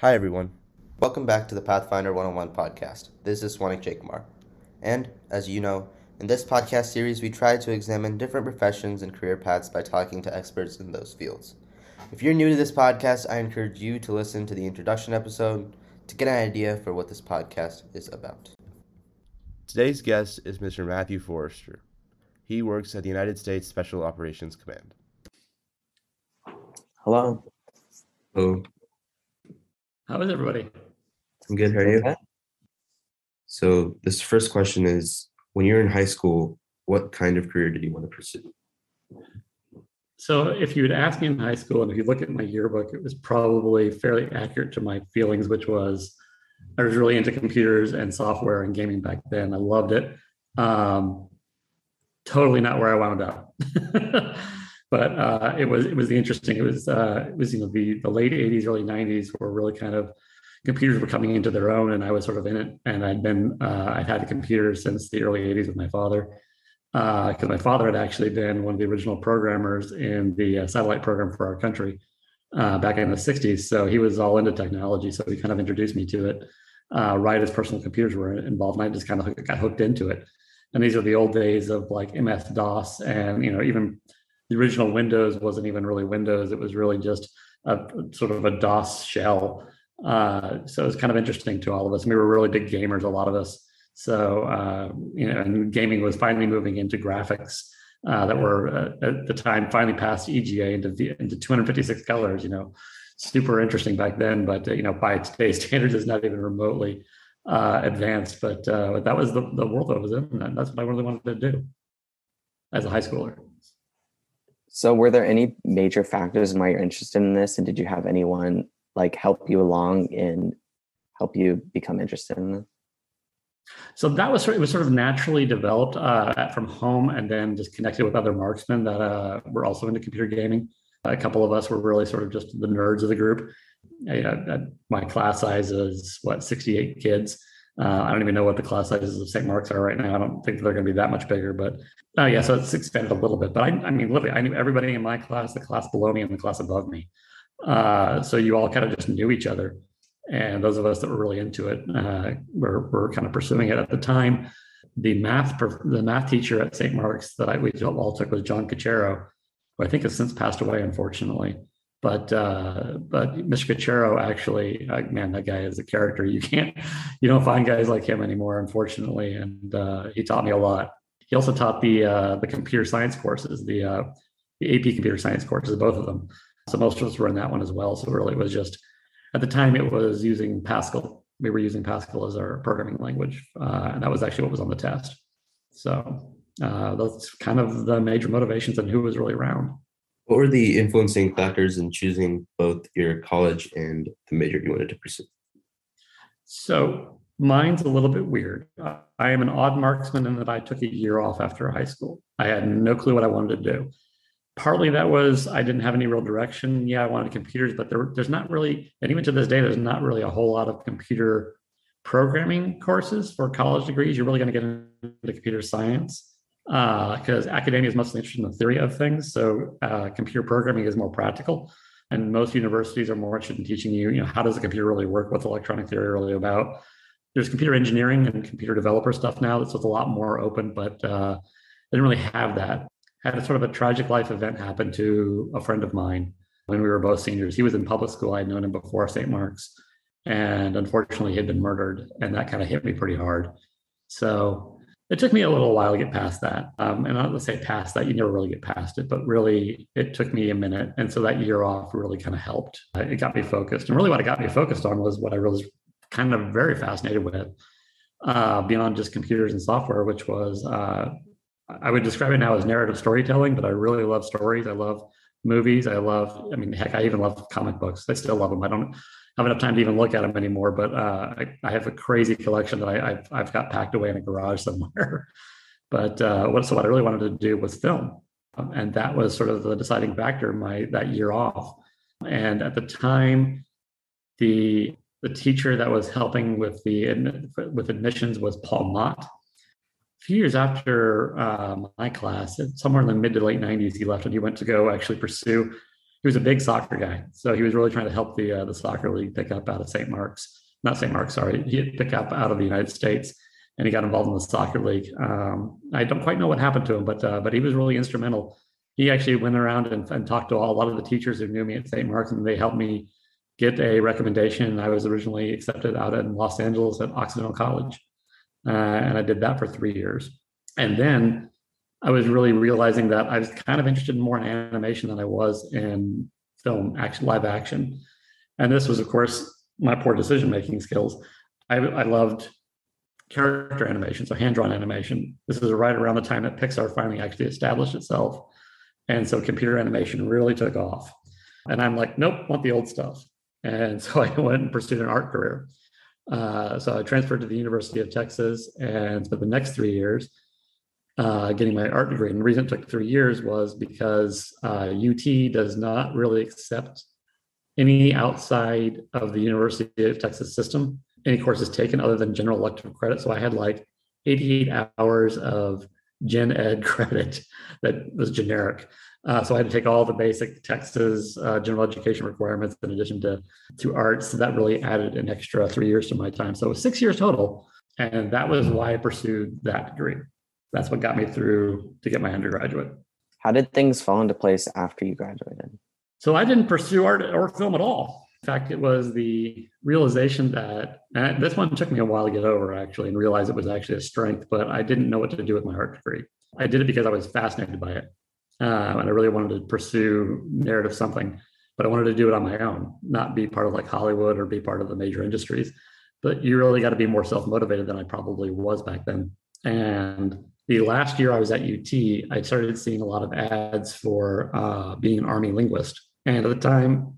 Hi everyone. Welcome back to the Pathfinder 101 podcast. This is Swanik Jakumar. And, as you know, in this podcast series we try to examine different professions and career paths by talking to experts in those fields. If you're new to this podcast, I encourage you to listen to the introduction episode to get an idea for what this podcast is about. Today's guest is Mr. Matthew Forrester. He works at the United States Special Operations Command. Hello. Hello. How is everybody? I'm good. How are you? Okay. So this first question is, when you were in high school, what kind of career did you want to pursue? So if you had asked me in high school, and if you look at my yearbook, it was probably fairly accurate to my feelings, which was I was really into computers and software and gaming back then. I loved it. Totally not where I wound up. But it was interesting. It was the late 80s, early 90s were really kind of computers were coming into their own, and I was sort of in it. And I'd had a computer since the early 80s with my father, because my father had actually been one of the original programmers in the satellite program for our country back in the 60s. So he was all into technology. So he kind of introduced me to it right as personal computers were involved, and I just kind of got hooked into it. And these are the old days of like MS-DOS, and even the original Windows wasn't even really Windows. It was really just a sort of a DOS shell. So it was kind of interesting to all of us. We were really big gamers, a lot of us. So, and gaming was finally moving into graphics that were at the time finally passed EGA into 256 colors, super interesting back then. But, by today's standards, it's not even remotely advanced. But that was the world I was in. And that's what I really wanted to do as a high schooler. So were there any major factors in why you're interested in this? And did you have anyone help you along and help you become interested in this? So it was sort of naturally developed from home, and then just connected with other marksmen that were also into computer gaming. A couple of us were really sort of just the nerds of the group. My class size is 68 kids. I don't even know what the class sizes of St. Mark's are right now. I don't think they're going to be that much bigger, but so it's expanded a little bit. But I mean, literally, I knew everybody in my class, the class below me, and the class above me. So you all kind of just knew each other. And those of us that were really into it were kind of pursuing it at the time. The math teacher at St. Mark's that we all took was John Cachero, who I think has since passed away, unfortunately. But Mr. Cachero actually, man, that guy is a character. You don't find guys like him anymore, unfortunately. And he taught me a lot. He also taught the computer science courses, the AP computer science courses, both of them. So most of us were in that one as well. So really, it was just at the time it was using Pascal. We were using Pascal as our programming language, and that was actually what was on the test. So that's kind of the major motivations and who was really around. What were the influencing factors in choosing both your college and the major you wanted to pursue? So mine's a little bit weird. I am an odd marksman in that I took a year off after high school. I had no clue what I wanted to do. Partly that was I didn't have any real direction. Yeah, I wanted computers, but there's not really, and even to this day, there's not really a whole lot of computer programming courses for college degrees. You're really going to get into computer science because academia is mostly interested in the theory of things. So computer programming is more practical. And most universities are more interested in teaching you, how does a computer really work? What's electronic theory really about? There's computer engineering and computer developer stuff now that's a lot more open, but I didn't really have that. Had a sort of a tragic life event happen to a friend of mine when we were both seniors. He was in public school. I'd known him before St. Mark's, and unfortunately he had been murdered, and that kind of hit me pretty hard. So it took me a little while to get past that. And not to say past that, you never really get past it, but really it took me a minute. And so that year off really kind of helped. It got me focused. And really what it got me focused on was what I was kind of very fascinated with beyond just computers and software, which was I would describe it now as narrative storytelling, but I really love stories. I love movies. I even love comic books. I still love them. I don't have enough time to even look at them anymore, but I have a crazy collection that I've got packed away in a garage somewhere. But what I really wanted to do was film. And that was sort of the deciding factor that year off. And at the time, the teacher that was helping with admissions was Paul Mott. A few years after my class, somewhere in the mid to late 90s, he left and he went to go actually pursue he was a big soccer guy. So he was really trying to help the soccer league pick up out of St. Mark's. Not St. Mark's, sorry. He pick up out of the United States, and he got involved in the soccer league. I don't quite know what happened to him, but he was really instrumental. He actually went around and talked to a lot of the teachers who knew me at St. Mark's, and they helped me get a recommendation. I was originally accepted out in Los Angeles at Occidental College, and I did that for 3 years. And then I was really realizing that I was kind of interested more in animation than I was in film, live action. And this was, of course, my poor decision-making skills. I loved character animation, so hand-drawn animation. This is right around the time that Pixar finally actually established itself. And so computer animation really took off. And I'm like, nope, want the old stuff. And so I went and pursued an art career. So I transferred to the University of Texas and spent the next 3 years getting my art degree. And the reason it took 3 years was because UT does not really accept any outside of the University of Texas system, any courses taken other than general elective credit. So I had like 88 hours of gen ed credit that was generic. So I had to take all the basic Texas general education requirements in addition to arts. So that really added an extra 3 years to my time. So it was 6 years total. And that was why I pursued that degree. That's what got me through to get my undergraduate. How did things fall into place after you graduated? So I didn't pursue art or film at all. In fact, it was the realization that, and this one took me a while to get over actually, and realize it was actually a strength, but I didn't know what to do with my art degree. I did it because I was fascinated by it. And I really wanted to pursue narrative something, but I wanted to do it on my own, not be part of like Hollywood or be part of the major industries. But you really got to be more self-motivated than I probably was back then. And the last year I was at UT, I started seeing a lot of ads for being an Army linguist. And at the time,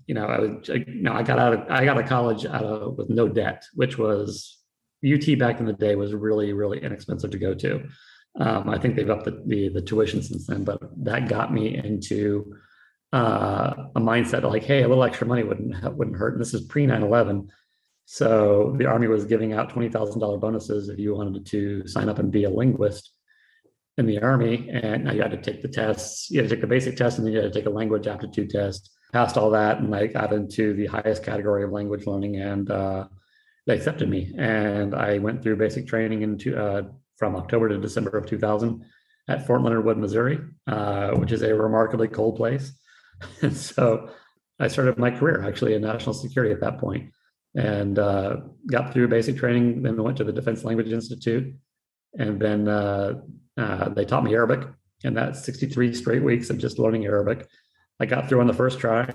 I got out of college with no debt, which was UT back in the day was really, really inexpensive to go to. I think they've upped the tuition since then, but that got me into a mindset of like, hey, a little extra money wouldn't hurt. And this is pre 9/11. So the Army was giving out $20,000 bonuses if you wanted to sign up and be a linguist in the Army. And now you had to take the tests. You had to take the basic test, and then you had to take a language aptitude test. Passed all that, and I got into the highest category of language learning, and they accepted me. And I went through basic training from October to December of 2000 at Fort Leonard Wood, Missouri, which is a remarkably cold place. And so I started my career actually in national security at that point, and got through basic training. Then went to the Defense Language Institute, and then they taught me Arabic, and that's 63 straight weeks of just learning Arabic. I got through on the first try.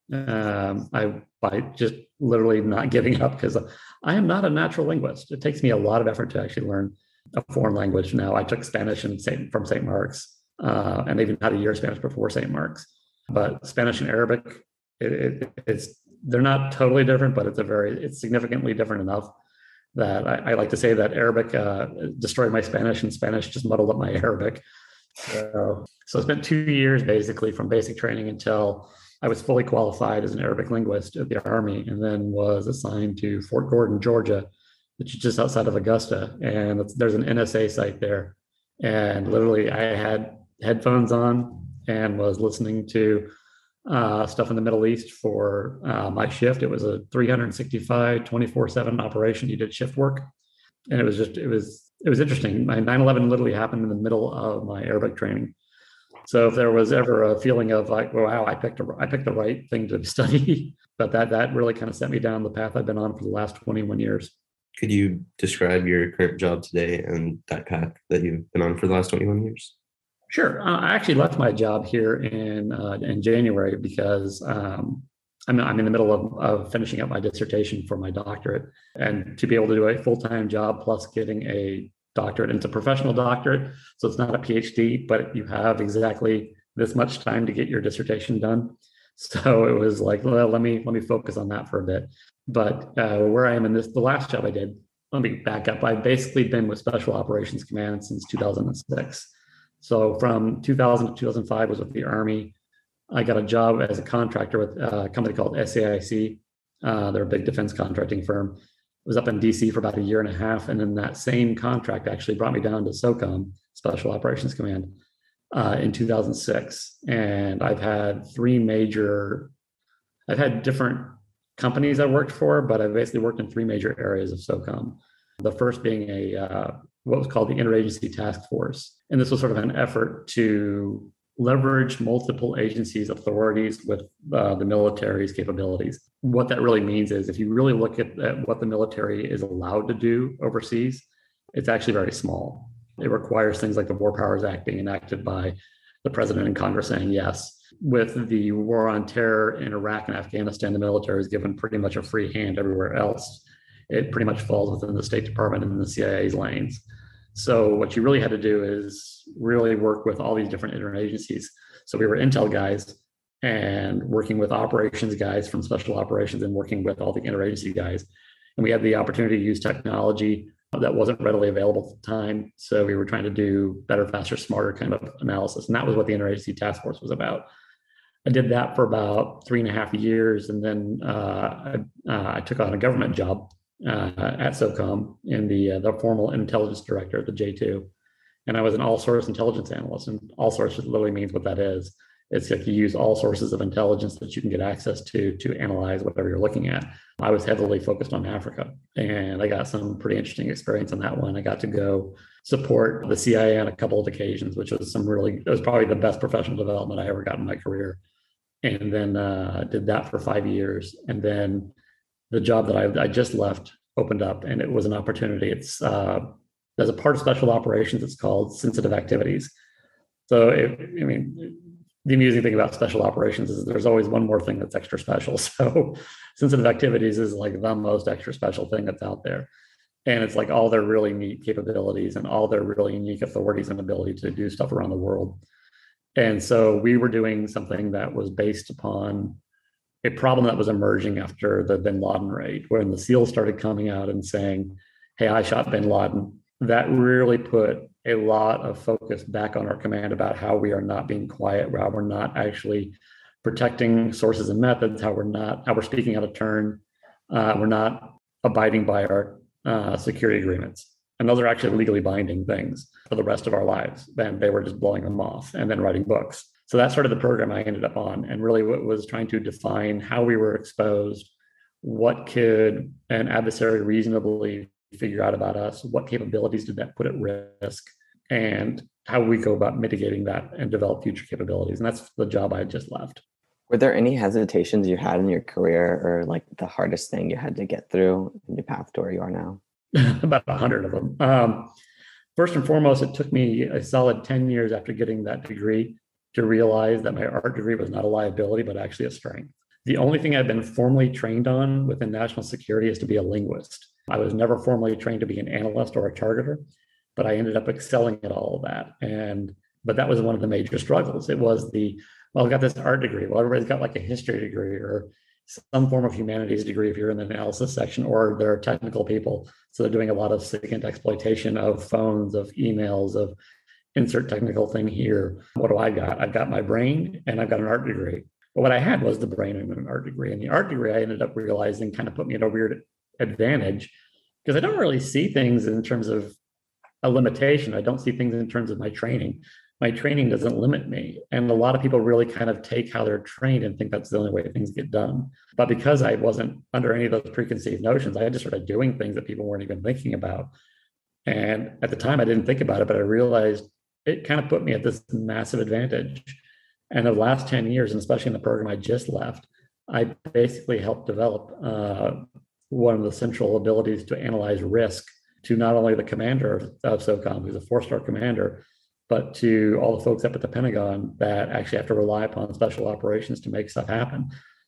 By just literally not giving up, because I am not a natural linguist. It takes me a lot of effort to actually learn a foreign language. Now, I took Spanish from St. Mark's, and even had a year of Spanish before St. Mark's. But Spanish and Arabic, they're not totally different, but it's significantly different enough that I like to say that Arabic destroyed my Spanish, and Spanish just muddled up my Arabic. So I spent 2 years basically from basic training until I was fully qualified as an Arabic linguist at the Army, and then was assigned to Fort Gordon, Georgia, which is just outside of Augusta. And there's an NSA site there. And literally I had headphones on and was listening to stuff in the Middle East for my shift. It was a 365, 24/7 operation. You did shift work. And it was interesting. My 9/11 literally happened in the middle of my Arabic training. So if there was ever a feeling of like, wow, I picked the right thing to study, but that really kind of set me down the path I've been on for the last 21 years. Could you describe your current job today and that path that you've been on for the last 21 years? Sure. I actually left my job here in January because I'm in the middle of finishing up my dissertation for my doctorate, and to be able to do a full-time job plus getting a doctorate, and it's a professional doctorate, so it's not a PhD, but you have exactly this much time to get your dissertation done. So it was like, well, let me focus on that for a bit. But where I am in the last job I did, let me back up. I've basically been with Special Operations Command since 2006. So from 2000 to 2005 was with the Army. I got a job as a contractor with a company called SAIC. They're a big defense contracting firm. I was up in DC for about a year and a half. And then that same contract actually brought me down to SOCOM, Special Operations Command. in 2006. And I've had different companies I worked for, but I've basically worked in three major areas of SOCOM. The first being what was called the Interagency Task Force. And this was sort of an effort to leverage multiple agencies' authorities with the military's capabilities. What that really means is if you really look at what the military is allowed to do overseas, it's actually very small. It requires things like the War Powers Act being enacted by the president and Congress saying yes. With the war on terror in Iraq and Afghanistan, the military is given pretty much a free hand everywhere else. It pretty much falls within the State Department and the CIA's lanes. So what you really had to do is really work with all these different interagencies. So we were intel guys and working with operations guys from special operations and working with all the interagency guys. And we had the opportunity to use technology that wasn't readily available at the time. So we were trying to do better, faster, smarter kind of analysis. And that was what the Interagency Task Force was about. I did that for about 3.5 years. And then I took on a government job at SOCOM in the formal intelligence director, the J2. And I was an all source intelligence analyst. And all source literally means what that is. It's like you use all sources of intelligence that you can get access to analyze whatever you're looking at. I was heavily focused on Africa, and I got some pretty interesting experience on that one. I got to go support the CIA on a couple of occasions, which was it was probably the best professional development I ever got in my career. And then did that for 5 years. And then the job that I just left opened up, and it was an opportunity. It's there's a part of special operations. It's called sensitive activities. So the amusing thing about special operations is there's always one more thing that's extra special. So sensitive activities is like the most extra special thing that's out there. And it's like all their really neat capabilities and all their really unique authorities and ability to do stuff around the world. And so we were doing something that was based upon a problem that was emerging after the bin Laden raid, when the SEALs started coming out and saying, hey, I shot bin Laden. That really put a lot of focus back on our command about how we are not being quiet, how we're not actually protecting sources and methods, how we're speaking out of turn, we're not abiding by our security agreements. And those are actually legally binding things for the rest of our lives. Then they were just blowing them off and then writing books. So that started the program I ended up on, and really what was trying to define how we were exposed, what could an adversary reasonably figure out about us, what capabilities did that put at risk, and how we go about mitigating that and develop future capabilities. And that's the job I had just left. Were there any hesitations you had in your career, or like the hardest thing you had to get through in your path to where you are now? About 100 of them. First and foremost, it took me a solid 10 years after getting that degree to realize that my art degree was not a liability, but actually a strength. The only thing I've been formally trained on within national security is to be a linguist. I was never formally trained to be an analyst or a targeter, but I ended up excelling at all of that. But that was one of the major struggles. It was I've got this art degree. Well, everybody's got like a history degree or some form of humanities degree if you're in the analysis section, or they're technical people. So they're doing a lot of SIGINT exploitation of phones, of emails, of insert technical thing here. What do I got? I've got my brain and I've got an art degree. But what I had was the brain and an art degree. And the art degree, I ended up realizing kind of put me at a weird advantage because I don't really see things in terms of a limitation. I don't see things in terms of my training. My training doesn't limit me. And a lot of people really kind of take how they're trained and think that's the only way things get done. But because I wasn't under any of those preconceived notions, I just started doing things that people weren't even thinking about. And at the time, I didn't think about it, but I realized it kind of put me at this massive advantage. And the last 10 years, and especially in the program I just left, I basically helped develop one of the central abilities to analyze risk to not only the commander of SOCOM, who's a 4-star commander, but to all the folks up at the Pentagon that actually have to rely upon special operations to make stuff happen.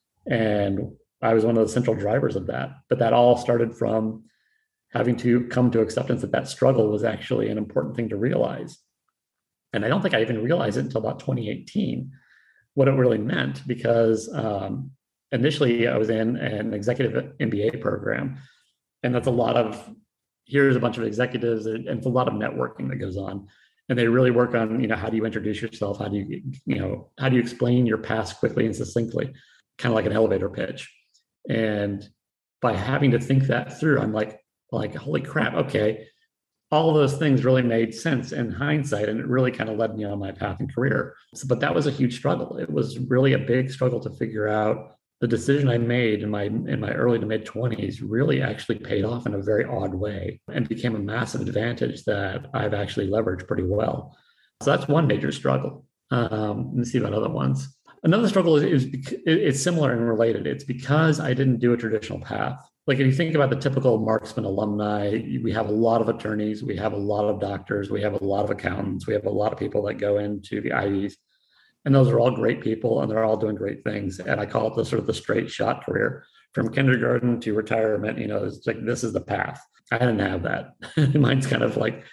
And I was one of the central drivers of that. But that all started from having to come to acceptance that struggle was actually an important thing to realize. And I don't think I even realized it until about 2018, what it really meant, because initially I was in an executive MBA program, and that's here's a bunch of executives, and it's a lot of networking that goes on. And they really work on, how do you introduce yourself? How do you explain your past quickly and succinctly, kind of like an elevator pitch. And by having to think that through, I'm like, holy crap, okay, all of those things really made sense in hindsight, and it really kind of led me on my path and career. But that was a huge struggle. It was really a big struggle to figure out the decision I made in my early to mid 20s really actually paid off in a very odd way and became a massive advantage that I've actually leveraged pretty well. So that's one major struggle. Let me see about other ones. Another struggle is it's similar and related. It's because I didn't do a traditional path. Like if you think about the typical Marksman alumni, we have a lot of attorneys, we have a lot of doctors, we have a lot of accountants, we have a lot of people that go into the Ivies. And those are all great people and they're all doing great things. And I call it the sort of the straight shot career from kindergarten to retirement. It's like, this is the path. I didn't have that. Mine's kind of like,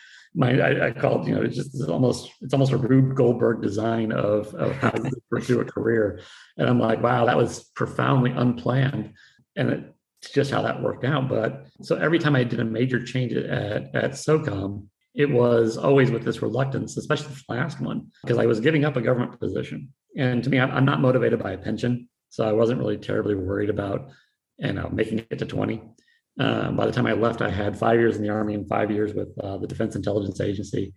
I call it, it's almost a Rube Goldberg design of how to pursue a career. And I'm like, wow, that was profoundly unplanned. And it's just how that worked out. But so every time I did a major change at SOCOM, it was always with this reluctance, especially the last one, because I was giving up a government position. And to me, I'm not motivated by a pension. So I wasn't really terribly worried about, making it to 20. By the time I left, I had 5 years in the Army and 5 years with the Defense Intelligence Agency.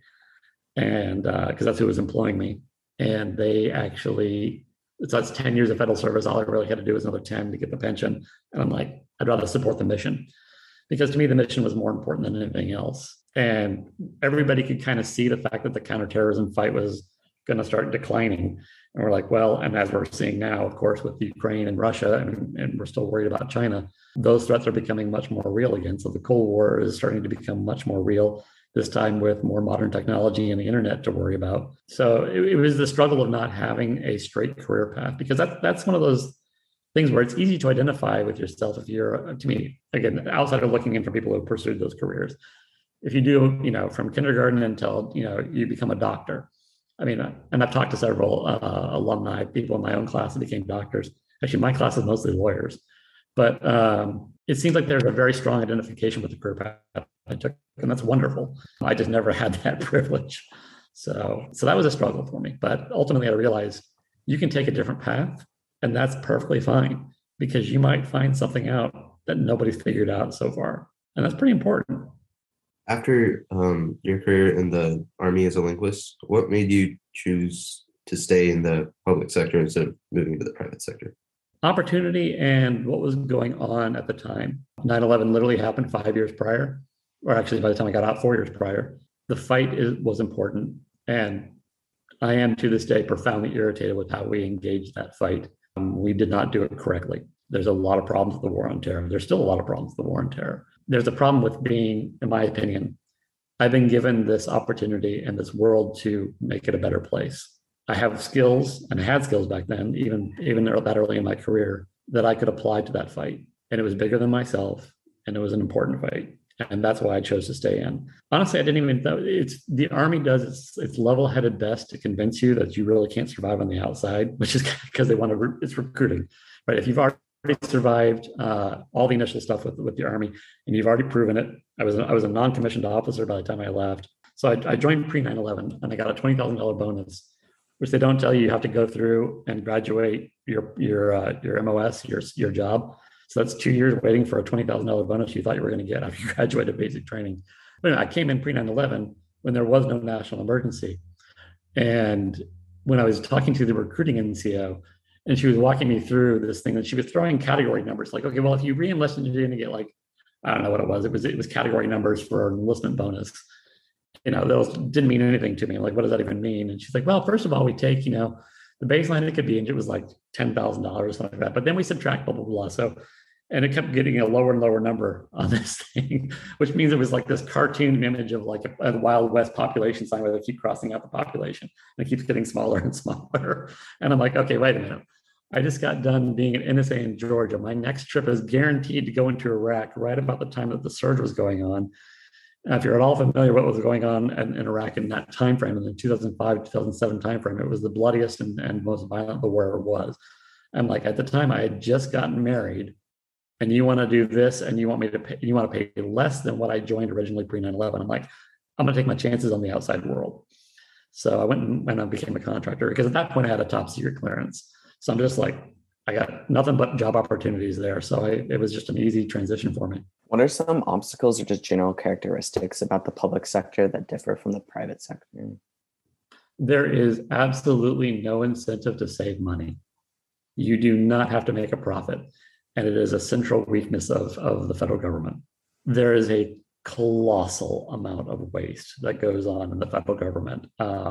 And because that's who was employing me. And they actually, so that's 10 years of federal service. All I really had to do was another 10 to get the pension. And I'm like, I'd rather support the mission. Because to me, the mission was more important than anything else. And everybody could kind of see the fact that the counterterrorism fight was going to start declining. And we're like, well, and as we're seeing now, of course, with Ukraine and Russia, and we're still worried about China, those threats are becoming much more real again. So the Cold War is starting to become much more real, this time with more modern technology and the internet to worry about. So it was the struggle of not having a straight career path, because that's one of those things where it's easy to identify with yourself if you're, to me, again, outside of looking in for people who have pursued those careers. If you do, from kindergarten until, you become a doctor. And I've talked to several alumni, people in my own class that became doctors. Actually, my class is mostly lawyers. But it seems like there's a very strong identification with the career path I took, and that's wonderful. I just never had that privilege. So that was a struggle for me. But ultimately, I realized you can take a different path, and that's perfectly fine, because you might find something out that nobody's figured out so far. And that's pretty important. After your career in the Army as a linguist, what made you choose to stay in the public sector instead of moving to the private sector? Opportunity and what was going on at the time. 9/11 literally happened 5 years prior, or actually by the time I got out, 4 years prior. The fight was important. And I am to this day profoundly irritated with how we engaged that fight. We did not do it correctly. There's a lot of problems with the war on terror. There's still a lot of problems with the war on terror. There's a problem with being, in my opinion, I've been given this opportunity and this world to make it a better place. I have skills, and I had skills back then, even that early in my career, that I could apply to that fight. And it was bigger than myself, and it was an important fight. And that's why I chose to stay in. Honestly, I didn't even know. The Army does its level-headed best to convince you that you really can't survive on the outside, which is because they want to, it's recruiting, right? If you've already survived all the initial stuff with the Army, and you've already proven it. I was a non-commissioned officer by the time I left. So I joined pre 9/11, and I got a $20,000 bonus, which they don't tell you have to go through and graduate your MOS, your job. So that's 2 years waiting for a $20,000 bonus you thought you were going to get after you graduated basic training. But anyway, I came in pre 9/11 when there was no national emergency. And when I was talking to the recruiting NCO, and she was walking me through this thing, and she was throwing category numbers like, okay, well, if you re-enlisted, you're going to get like, I don't know what it was. It was category numbers for an enlistment bonus. Those didn't mean anything to me. Like, what does that even mean? And she's like, well, first of all, we take, the baseline it could be, and it was like $10,000 or something like that. But then we subtract blah, blah, blah. So, and it kept getting a lower and lower number on this thing, which means it was like this cartoon image of like a Wild West population sign where they keep crossing out the population, and it keeps getting smaller and smaller. And I'm like, okay, wait a minute. I just got done being at NSA in Georgia. My next trip is guaranteed to go into Iraq right about the time that the surge was going on. If you're at all familiar with what was going on in Iraq in that time frame, in the 2005, 2007 timeframe, it was the bloodiest and most violent the war ever was. And like at the time, I had just gotten married, and you want to do this, and you want me to pay, you want to pay less than what I joined originally pre 9/11. I'm like, I'm going to take my chances on the outside world. So I went and I became a contractor, because at that point I had a top secret clearance. So I'm just like, I got nothing but job opportunities there. So it was just an easy transition for me. What are some obstacles or just general characteristics about the public sector that differ from the private sector? There is absolutely no incentive to save money. You do not have to make a profit. And it is a central weakness of the federal government. There is a colossal amount of waste that goes on in the federal government.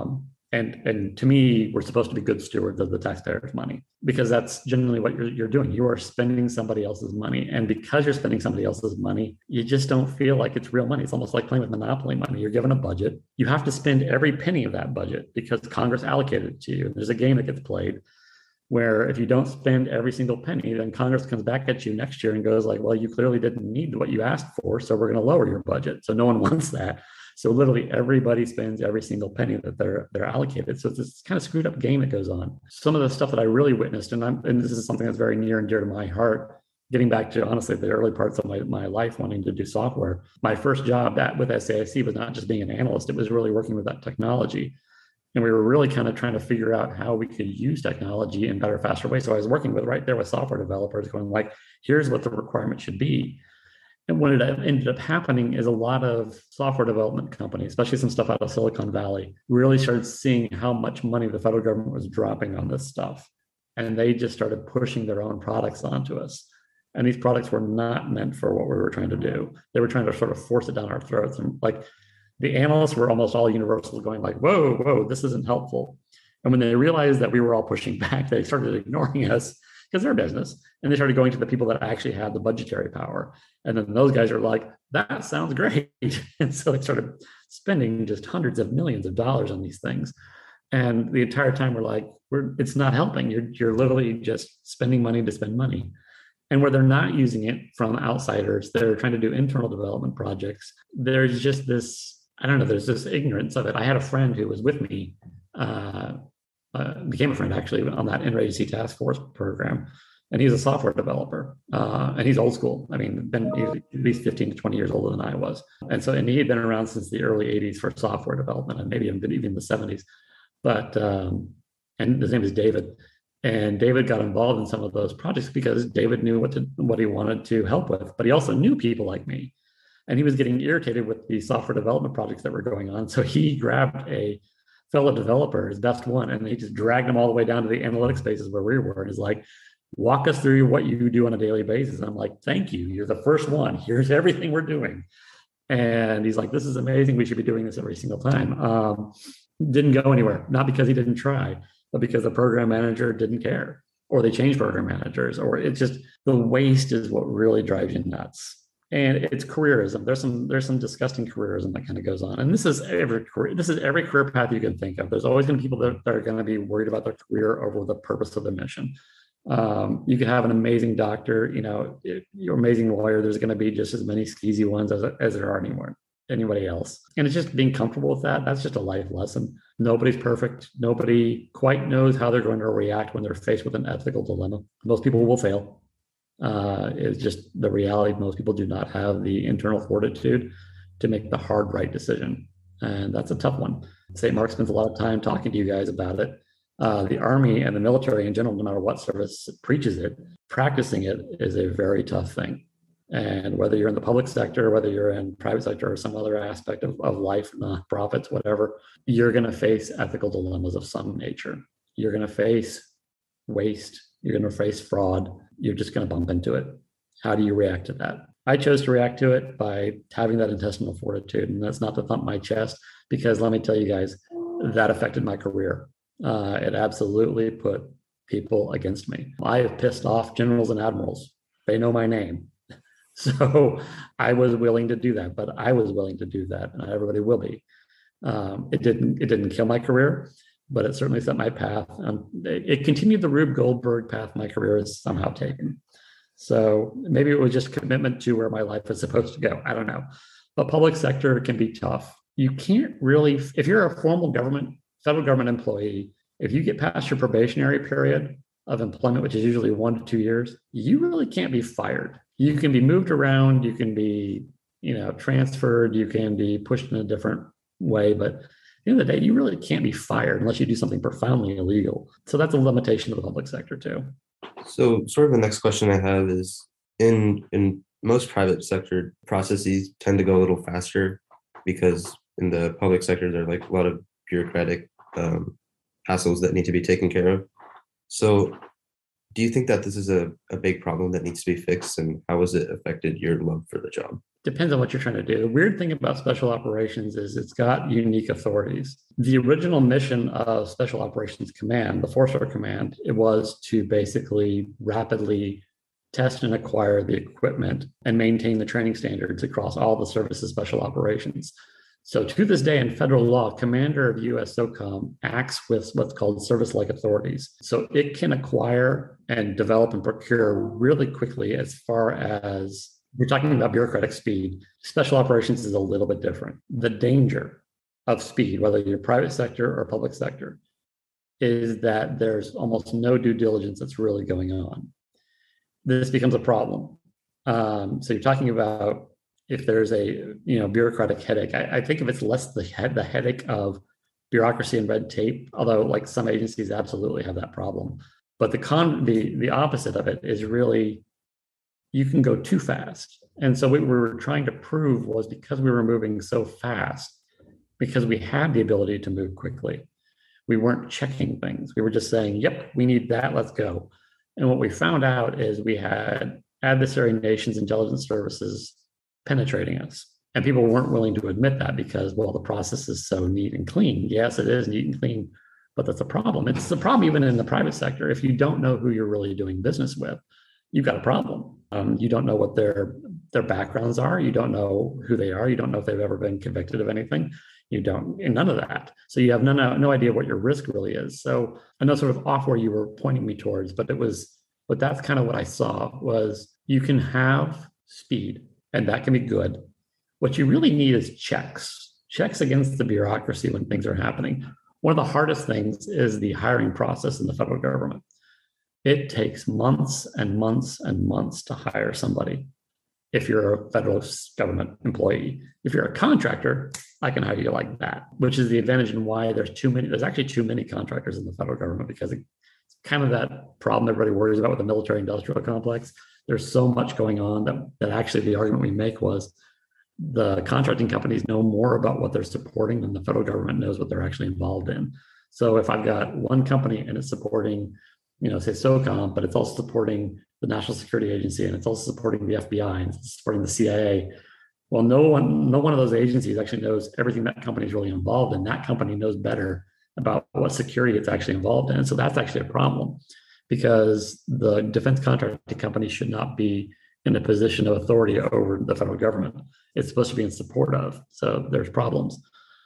And to me, we're supposed to be good stewards of the taxpayers' money, because that's generally what you're doing. You are spending somebody else's money. And because you're spending somebody else's money, you just don't feel like it's real money. It's almost like playing with Monopoly money. You're given a budget. You have to spend every penny of that budget because Congress allocated it to you. There's a game that gets played where if you don't spend every single penny, then Congress comes back at you next year and goes like, well, you clearly didn't need what you asked for, so we're going to lower your budget. So no one wants that. So literally everybody spends every single penny that they're allocated. So it's this kind of screwed up game that goes on. Some of the stuff that I really witnessed, and this is something that's very near and dear to my heart, getting back to honestly the early parts of my life wanting to do software. My first job with SAIC was not just being an analyst, it was really working with that technology. And we were really kind of trying to figure out how we could use technology in better, faster ways. So I was working right there with software developers going like, here's what the requirement should be. And what ended up happening is a lot of software development companies, especially some stuff out of Silicon Valley, really started seeing how much money the federal government was dropping on this stuff. And they just started pushing their own products onto us. And these products were not meant for what we were trying to do. They were trying to sort of force it down our throats. And like the analysts were almost all universal going like, whoa, this isn't helpful. And when they realized that we were all pushing back, they started ignoring us because they're business. And they started going to the people that actually had the budgetary power. And then those guys are like, that sounds great. And so they started spending just hundreds of millions of dollars on these things. And the entire time we're like, it's not helping. You're literally just spending money to spend money. And where they're not using it from outsiders, they're trying to do internal development projects. There's just this, I don't know, there's this ignorance of it. I had a friend who was with me, became a friend actually on that interagency task force program. And he's a software developer, and he's old school. I mean, he's at least 15 to 20 years older than I was. And he had been around since the early 80s for software development, and maybe even the 70s. But, and his name is David. And David got involved in some of those projects because David knew what he wanted to help with, but he also knew people like me. And he was getting irritated with the software development projects that were going on. So he grabbed a fellow developer, his best one, and he just dragged him all the way down to the analytics spaces where we were. And he's like, walk us through what you do on a daily basis. And I'm like, thank you. You're the first one. Here's everything we're doing. And he's like, this is amazing. We should be doing this every single time. Didn't go anywhere, not because he didn't try, but because the program manager didn't care, or they changed program managers, or it's just the waste is what really drives you nuts. And it's careerism. There's some disgusting careerism that kind of goes on. And this is every career path you can think of. There's always going to be people that are going to be worried about their career over the purpose of the mission. You can have an amazing doctor, you're amazing lawyer. There's going to be just as many skeezy ones as there are anybody else. And it's just being comfortable with that. That's just a life lesson. Nobody's perfect. Nobody quite knows how they're going to react when they're faced with an ethical dilemma. Most people will fail. It's just the reality. Most people do not have the internal fortitude to make the hard right decision. And that's a tough one. St. Mark spends a lot of time talking to you guys about it. The Army and the military in general, no matter what service preaches it, practicing it is a very tough thing. And whether you're in the public sector, whether you're in private sector or some other aspect of life, nonprofits, whatever, you're going to face ethical dilemmas of some nature. You're going to face waste. You're going to face fraud. You're just going to bump into it. How do you react to that? I chose to react to it by having that intestinal fortitude. And that's not to thump my chest, because let me tell you guys, that affected my career. It absolutely put people against me. I have pissed off generals and admirals. They know my name. So I was willing to do that, but I was willing to do that, and everybody will be. It didn't kill my career, but it certainly set my path. It continued the Rube Goldberg path my career has somehow taken. So maybe it was just commitment to where my life is supposed to go. I don't know. But public sector can be tough. You can't really, if you're a formal federal government employee, if you get past your probationary period of employment, which is usually 1 to 2 years, you really can't be fired. You can be moved around, you can be, transferred, you can be pushed in a different way, but at the end of the day, you really can't be fired unless you do something profoundly illegal. So that's a limitation of the public sector too. So sort of the next question I have is in most private sector processes tend to go a little faster because in the public sector, there are like a lot of bureaucratic hassles that need to be taken care of. So do you think that this is a big problem that needs to be fixed, and how has it affected your love for the job? Depends on what you're trying to do. The weird thing about special operations is it's got unique authorities. The original mission of Special Operations Command, the 4-star command, it was to basically rapidly test and acquire the equipment and maintain the training standards across all the services special operations. So to this day in federal law, commander of US SOCOM acts with what's called service-like authorities. So it can acquire and develop and procure really quickly. As far as we're talking about bureaucratic speed, special operations is a little bit different. The danger of speed, whether you're private sector or public sector, is that there's almost no due diligence that's really going on. This becomes a problem. So you're talking about if there's a bureaucratic headache. I think if it's less the headache of bureaucracy and red tape, although like some agencies absolutely have that problem. But the opposite of it is really you can go too fast. And so what we were trying to prove was because we were moving so fast, because we had the ability to move quickly, we weren't checking things. We were just saying, yep, we need that, let's go. And what we found out is we had adversary nations' intelligence services penetrating us. And people weren't willing to admit that because, well, the process is so neat and clean. Yes, it is neat and clean, but that's a problem. It's a problem even in the private sector. If you don't know who you're really doing business with, you've got a problem. You don't know what their backgrounds are. You don't know who they are. You don't know if they've ever been convicted of anything. You don't, and none of that. So you have no idea what your risk really is. So I know sort of off where you were pointing me towards, but that's kind of what I saw was you can have speed, and that can be good. What you really need is checks against the bureaucracy when things are happening. One of the hardest things is the hiring process in the federal government. It takes months and months and months to hire somebody if you're a federal government employee. If you're a contractor, I can hire you like that, which is the advantage and why there's actually too many contractors in the federal government, because it's kind of that problem everybody worries about with the military industrial complex. There's so much going on that actually the argument we make was the contracting companies know more about what they're supporting than the federal government knows what they're actually involved in. So if I've got one company and it's supporting, say SOCOM, but it's also supporting the National Security Agency, and it's also supporting the FBI, and it's supporting the CIA. Well, no one of those agencies actually knows everything that company is really involved in. That company knows better about what security it's actually involved in. So that's actually a problem, because the defense contracting company should not be in a position of authority over the federal government. It's supposed to be in support of. So there's problems.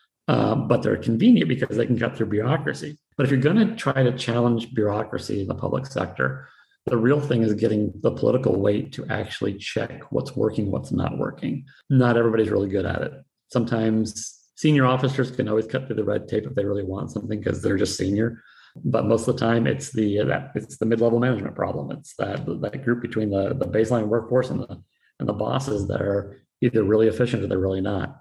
But they're convenient because they can cut through bureaucracy. But if you're going to try to challenge bureaucracy in the public sector, the real thing is getting the political weight to actually check what's working, what's not working. Not everybody's really good at it. Sometimes senior officers can always cut through the red tape if they really want something because they're just senior. But most of the time, it's the mid-level management problem. It's that group between the baseline workforce and the bosses that are either really efficient or they're really not.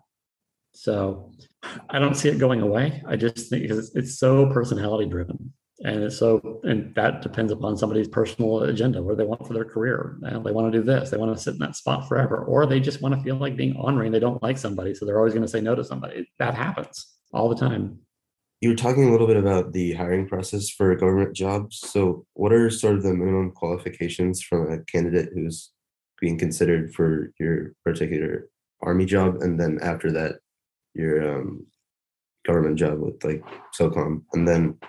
So I don't see it going away. I just think it's so personality driven, and that depends upon somebody's personal agenda, what they want for their career. And they want to do this, they want to sit in that spot forever, or they just want to feel like being ornery and they don't like somebody, so they're always going to say no to somebody. That happens all the time. You were talking a little bit about the hiring process for government jobs. So what are sort of the minimum qualifications from a candidate who's being considered for your particular Army job, and then after that your government job with like SOCOM? And then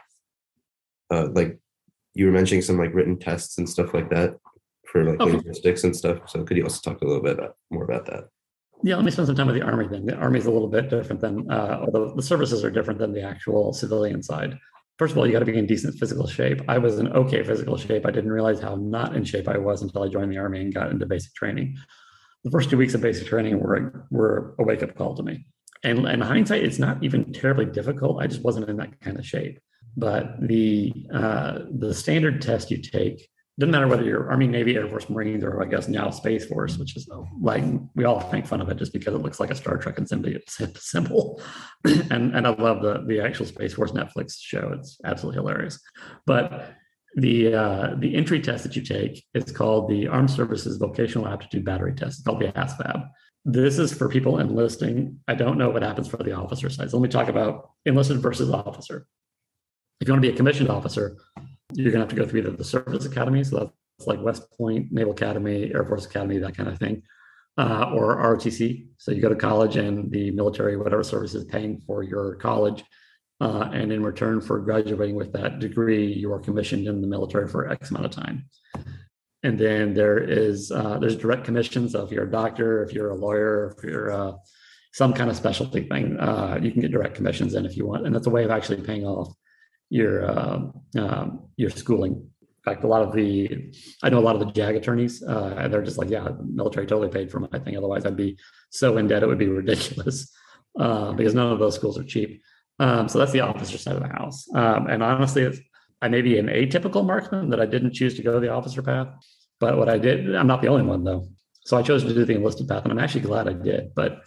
like you were mentioning some like written tests and stuff like that for like linguistics and stuff. So could you also talk a little bit more about that? Yeah, let me spend some time with the Army thing. The Army is a little bit different than, although the services are different than the actual civilian side. First of all, you got to be in decent physical shape. I was in okay physical shape. I didn't realize how not in shape I was until I joined the Army and got into basic training. The first 2 weeks of basic training were a wake-up call to me. And in hindsight, it's not even terribly difficult. I just wasn't in that kind of shape. But the standard test you take, doesn't matter whether you're Army, Navy, Air Force, Marines, or I guess now Space Force, which is like, we all make fun of it just because it looks like a Star Trek and symbol. and I love the actual Space Force Netflix show. It's absolutely hilarious. But The entry test that you take is called the Armed Services Vocational Aptitude Battery Test. It's called the ASVAB. This is for people enlisting. I don't know what happens for the officer side. So let me talk about enlisted versus officer. If you want to be a commissioned officer, you're going to have to go through either the service academy, so that's like West Point, Naval Academy, Air Force Academy, that kind of thing, or ROTC. So you go to college and the military, whatever service is paying for your college. And in return for graduating with that degree, you are commissioned in the military for X amount of time. And then there's direct commissions. So if you're a doctor, if you're a lawyer, if you're some kind of specialty thing, you can get direct commissions in if you want. And that's a way of actually paying off your schooling. In fact, I know a lot of the JAG attorneys, and they're just like, yeah, the military totally paid for my thing. Otherwise, I'd be so in debt, it would be ridiculous because none of those schools are cheap. So that's the officer side of the house. And honestly, I may be an atypical marksman that I didn't choose to go the officer path. But what I did, I'm not the only one though. So I chose to do the enlisted path, and I'm actually glad I did. But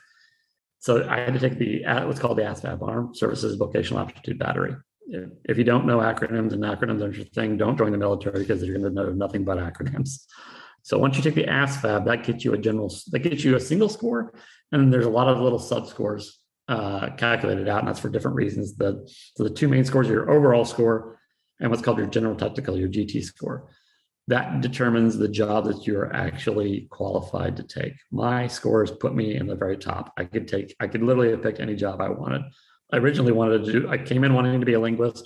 so I had to take what's called the ASVAB, Armed Services Vocational Aptitude Battery. If you don't know acronyms and acronyms are your thing, don't join the military because you're going to know nothing but acronyms. So once you take the ASVAB, that gets you a single score, and then there's a lot of little sub scores calculated out, and that's for different reasons. So the two main scores are your overall score and what's called your general technical, your GT score. That determines the job that you're actually qualified to take. My scores put me in the very top. I could literally have picked any job I wanted. I originally I came in wanting to be a linguist.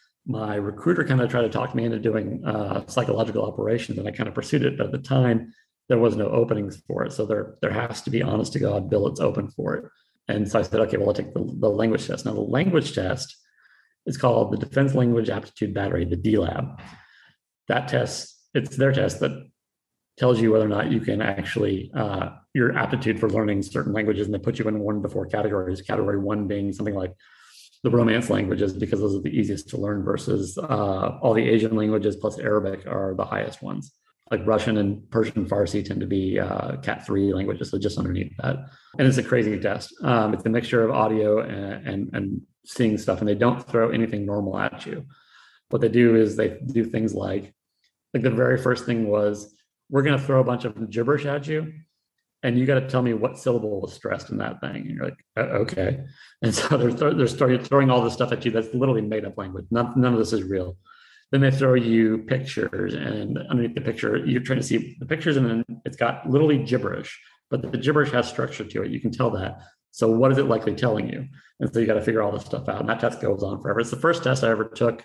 My recruiter kind of tried to talk me into doing psychological operations, and I kind of pursued it. But at the time, there was no openings for it. So there has to be, honest to God, billets open for it. And so I said, okay, well, I'll take the language test. Now, the language test is called the Defense Language Aptitude Battery, the DLAB. That test, it's their test that tells you whether or not you can actually, your aptitude for learning certain languages, and they put you in one to four categories. Category one being something like the Romance languages, because those are the easiest to learn, versus all the Asian languages plus Arabic are the highest ones. Like Russian and Persian Farsi tend to be Cat 3 languages, so just underneath that. And it's a crazy test. It's a mixture of audio and seeing stuff, and they don't throw anything normal at you. What they do is they do things like the very first thing was, we're going to throw a bunch of gibberish at you, and you got to tell me what syllable was stressed in that thing. And you're like, okay. And so they're starting throwing all this stuff at you that's literally made up language. None of this is real. Then they throw you pictures, and underneath the picture, you're trying to see the pictures, and then it's got literally gibberish, but the gibberish has structure to it. You can tell that. So what is it likely telling you? And so you got to figure all this stuff out. And that test goes on forever. It's the first test I ever took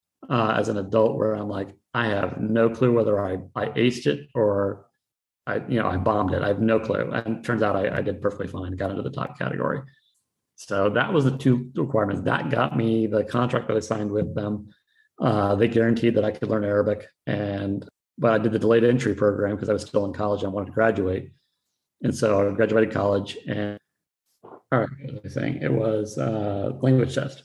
as an adult where I'm like, I have no clue whether I aced it or I bombed it. I have no clue. And it turns out I did perfectly fine, got into the top category. So that was the two requirements. That got me the contract that I signed with them. They guaranteed that I could learn Arabic, but I did the delayed entry program because I was still in college and I wanted to graduate. And so I graduated college, and all right, what was I saying? It was language test.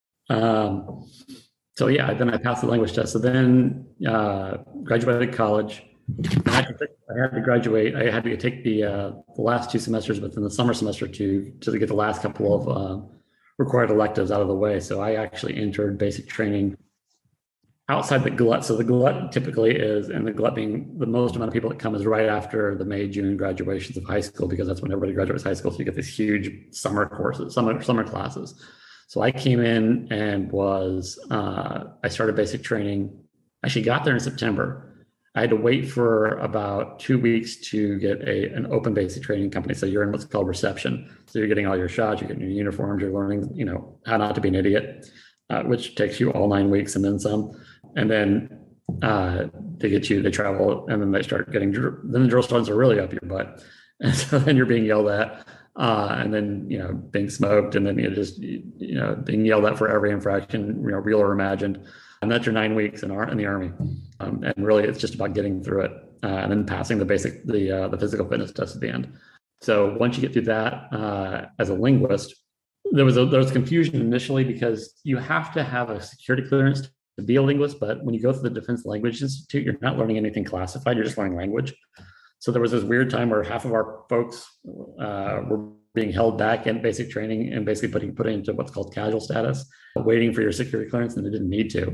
So yeah, then I passed the language test. So then graduated college. I had to graduate. I had to take the last two semesters within the summer semester to get the last couple of required electives out of the way. So I actually entered basic training outside the GLUT. So the GLUT typically is, and the GLUT being the most amount of people that come, is right after the May, June graduations of high school, because that's when everybody graduates high school. So you get these huge summer courses, summer classes. So I came in and I started basic training. Actually got there in September. I had to wait for about 2 weeks to get an open basic training company. So you're in what's called reception. So you're getting all your shots, you're getting your uniforms, you're learning, how not to be an idiot, which takes you all 9 weeks and then some. And then they travel, and then they start then the drill sergeants are really up your butt. And so then you're being yelled at, and then, being smoked, and then being yelled at for every infraction, real or imagined. And that's your 9 weeks in the Army. And really it's just about getting through it, and then passing the physical fitness test at the end. So once you get through that, as a linguist, there was confusion initially because you have to have a security clearance to be a linguist. But when you go through the Defense Language Institute, you're not learning anything classified, you're just learning language. So there was this weird time where half of our folks were being held back in basic training and basically put into what's called casual status, waiting for your security clearance, and they didn't need to.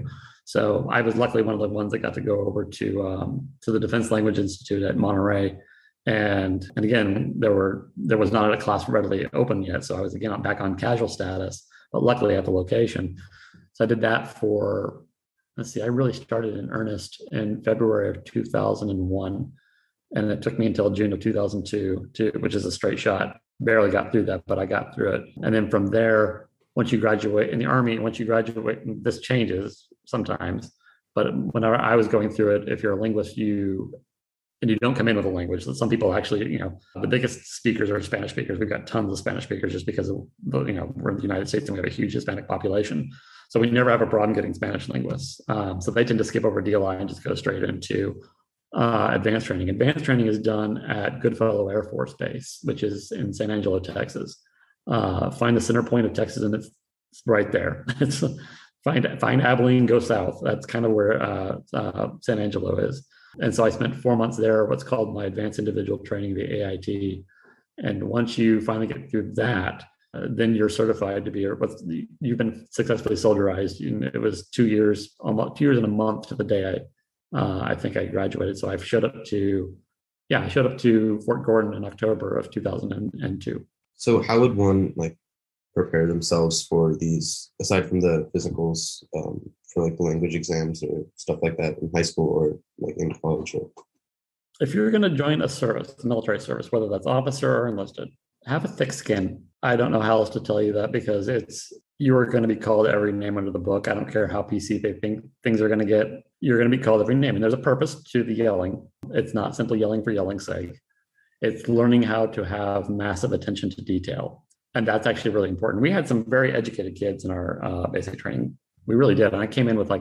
So I was luckily one of the ones that got to go over to the Defense Language Institute at Monterey. And again, there was not a class readily open yet. So I was again back on casual status, but luckily at the location. So I did that for, let's see, I really started in earnest in February of 2001. And it took me until June of 2002, which is a straight shot. Barely got through that, but I got through it. And then from there, once you graduate in the Army, this changes sometimes. But whenever I was going through it, if you're a linguist, you don't come in with a language. Some people actually, the biggest speakers are Spanish speakers. We've got tons of Spanish speakers just because of we're in the United States and we have a huge Hispanic population. So we never have a problem getting Spanish linguists. So they tend to skip over DLI and just go straight into advanced training. Advanced training is done at Goodfellow Air Force Base, which is in San Angelo, Texas. Find the center point of Texas, and it's right there. Find Abilene, go south. That's kind of where San Angelo is. And so I spent 4 months there, what's called my advanced individual training, the AIT. And once you finally get through that, then you're certified to be, you've been successfully soldierized. It was 2 years, almost 2 years and a month to the day I think I graduated. So I showed up to Fort Gordon in October of 2002. So how would one prepare themselves for these, aside from the physicals, for the language exams or stuff like that in high school or in college? If you're going to join a service, a military service, whether that's officer or enlisted, have a thick skin. I don't know how else to tell you that, because you are going to be called every name under the book. I don't care how PC they think things are going to get. You're going to be called every name. And there's a purpose to the yelling. It's not simply yelling for yelling's sake. It's learning how to have massive attention to detail. And that's actually really important. We had some very educated kids in our basic training. We really did. And I came in with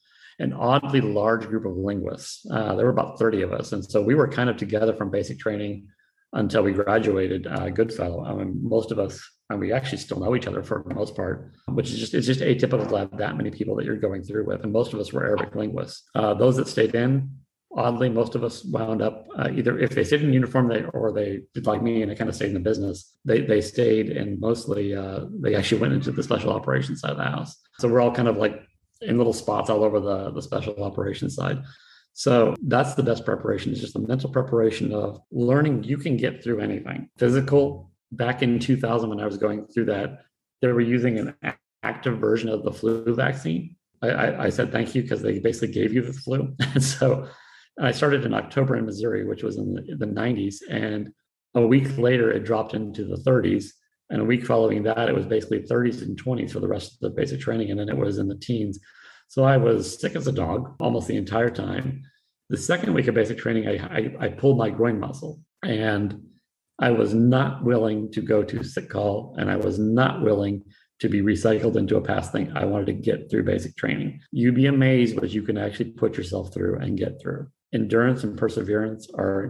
an oddly large group of linguists. There were about 30 of us. And so we were kind of together from basic training until we graduated Goodfellow. I mean, most of us, and we actually still know each other for the most part, which is it's just atypical to have that many people that you're going through with. And most of us were Arabic linguists. Those that stayed in, oddly, most of us wound up either if they stayed in uniform or they did like me and they kind of stayed in the business, they stayed, and mostly they actually went into the special operations side of the house. So we're all kind of in little spots all over the special operations side. So that's the best preparation, is just the mental preparation of learning you can get through anything. Physical, back in 2000 when I was going through that, they were using an active version of the flu vaccine. I said thank you, because they basically gave you the flu. And so I started in October in Missouri, which was in the 90s. And a week later, it dropped into the 30s. And a week following that, it was basically 30s and 20s for the rest of the basic training. And then it was in the teens. So I was sick as a dog almost the entire time. The second week of basic training, I pulled my groin muscle, and I was not willing to go to sick call, and I was not willing to be recycled into a past thing. I wanted to get through basic training. You'd be amazed what you can actually put yourself through and get through. Endurance and perseverance are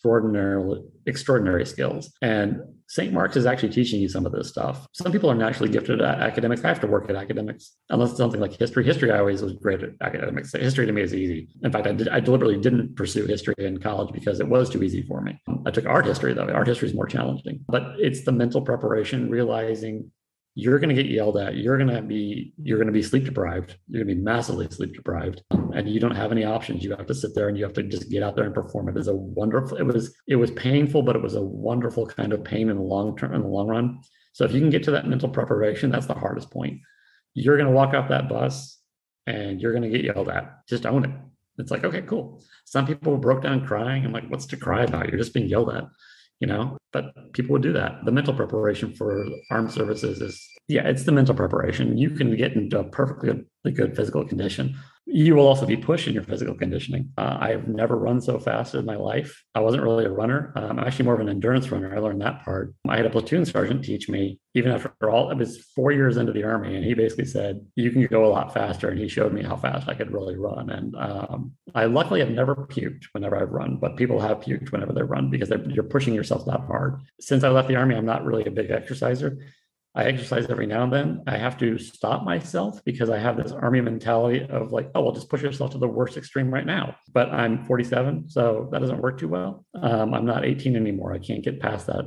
extraordinary skills. And St. Mark's is actually teaching you some of this stuff. Some people are naturally gifted at academics. I have to work at academics, unless it's something like history. History, I always was great at academics. History to me is easy. In fact, I deliberately didn't pursue history in college because it was too easy for me. I took art history, though. Art history is more challenging. But it's the mental preparation, realizing you're going to get yelled at. You're going to be sleep deprived. You're going to be massively sleep deprived, and you don't have any options. You have to sit there and you have to just get out there and perform. It is a wonderful. It was painful, but it was a wonderful kind of pain in the long run. So if you can get to that mental preparation, that's the hardest point. You're going to walk off that bus and you're going to get yelled at. Just own it. It's like, okay, cool. Some people broke down crying. I'm like, what's to cry about? You're just being yelled at. But people would do that. The mental preparation for armed services it's the mental preparation. You can get into a perfectly good physical condition. You will also be pushed in your physical conditioning. I've never run so fast in my life. I wasn't really a runner. I'm actually more of an endurance runner. I learned that part. I had a platoon sergeant teach me, even after all, it was 4 years into the Army, and he basically said, you can go a lot faster. And he showed me how fast I could really run. And I luckily have never puked whenever I've run, but people have puked whenever they run because you're pushing yourself that hard. Since I left the Army, I'm not really a big exerciser. I exercise every now and then. I have to stop myself because I have this Army mentality of well, just push yourself to the worst extreme right now. But I'm 47, so that doesn't work too well. I'm not 18 anymore. I can't get past that.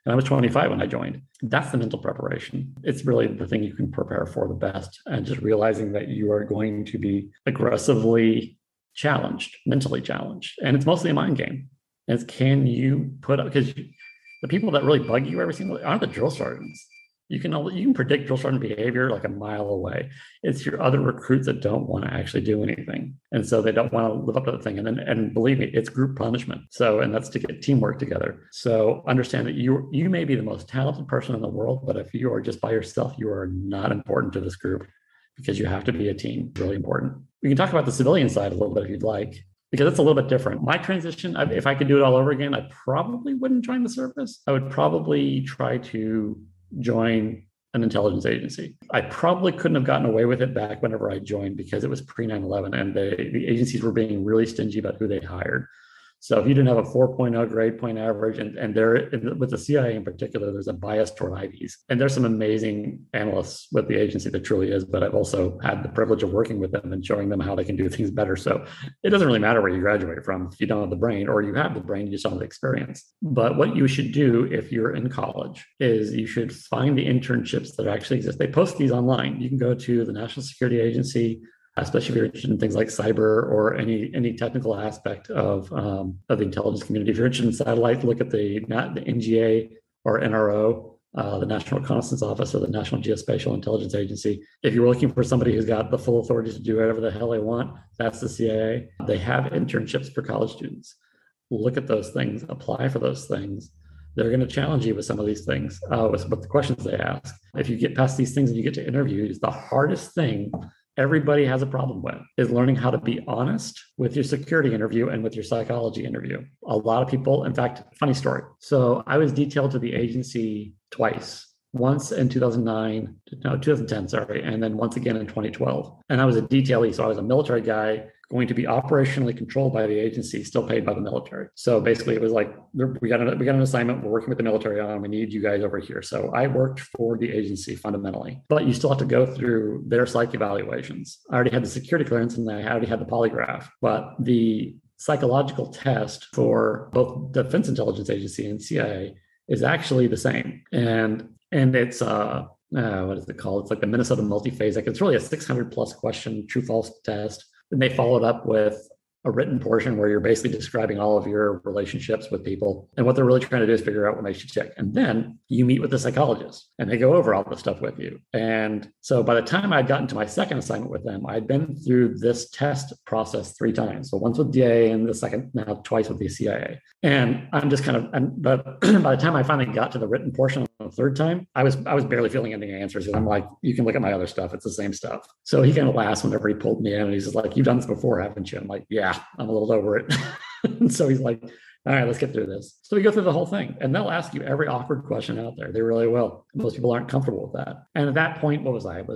And I was 25 when I joined. That's the mental preparation. It's really the thing you can prepare for the best. And just realizing that you are going to be aggressively challenged, mentally challenged. And it's mostly a mind game. And it's, can you put up, because the people that really bug you every single day aren't the drill sergeants. You can predict drill sergeant behavior like a mile away. It's your other recruits that don't want to actually do anything. And so they don't want to live up to the thing. And believe me, it's group punishment. So, and that's to get teamwork together. So understand that you may be the most talented person in the world, but if you are just by yourself, you are not important to this group, because you have to be a team. Really important. We can talk about the civilian side a little bit if you'd like, because it's a little bit different. My transition, if I could do it all over again, I probably wouldn't join the service. I would probably try to join an intelligence agency. I probably couldn't have gotten away with it back whenever I joined, because it was pre 9/11 and the agencies were being really stingy about who they hired. So if you didn't have a 4.0 grade point average, and there, with the CIA in particular, there's a bias toward Ivies. And there's some amazing analysts with the agency, that truly is, but I've also had the privilege of working with them and showing them how they can do things better. So it doesn't really matter where you graduate from if you don't have the brain, or you have the brain, you just don't have the experience. But what you should do if you're in college is you should find the internships that actually exist. They post these online. You can go to the National Security Agency, especially if you're interested in things like cyber or any technical aspect of the intelligence community. If you're interested in satellites, look at the NGA or NRO, the National Reconnaissance Office, or the National Geospatial Intelligence Agency. If you're looking for somebody who's got the full authority to do whatever the hell they want, that's the CIA. They have internships for college students. Look at those things, apply for those things. They're going to challenge you with some of these things, with the questions they ask. If you get past these things and you get to interviews, the hardest thing everybody has a problem with is learning how to be honest with your security interview and with your psychology interview. A lot of people, in fact, funny story. So I was detailed to the agency twice. Once in 2010, sorry, and then once again in 2012. And I was a detailee, so I was a military guy going to be operationally controlled by the agency, still paid by the military. So basically it was like, we got an assignment, we're working with the military on, we need you guys over here. So I worked for the agency fundamentally, but you still have to go through their psych evaluations. I already had the security clearance and I already had the polygraph, but the psychological test for both Defense Intelligence Agency and CIA is actually the same. And it's what is it called? It's like the Minnesota multi-phase. Like, it's really a 600 plus question true false test. And they followed up with a written portion where you're basically describing all of your relationships with people. And what they're really trying to do is figure out what makes you tick. And then you meet with the psychologist and they go over all the stuff with you. And so by the time I'd gotten to my second assignment with them, I'd been through this test process 3 times. So once with DA and the second, now twice with the CIA. And I'm just but by the time I finally got to the written portion the 3rd time, I was barely feeling any answers. And I'm like, you can look at my other stuff. It's the same stuff. So he kind of laughs whenever he pulled me in and he's just like, you've done this before, haven't you? I'm like, yeah, I'm a little over it. And so he's like, all right, let's get through this. So we go through the whole thing and they'll ask you every awkward question out there. They really will. Most people aren't comfortable with that. And at that point, what was I?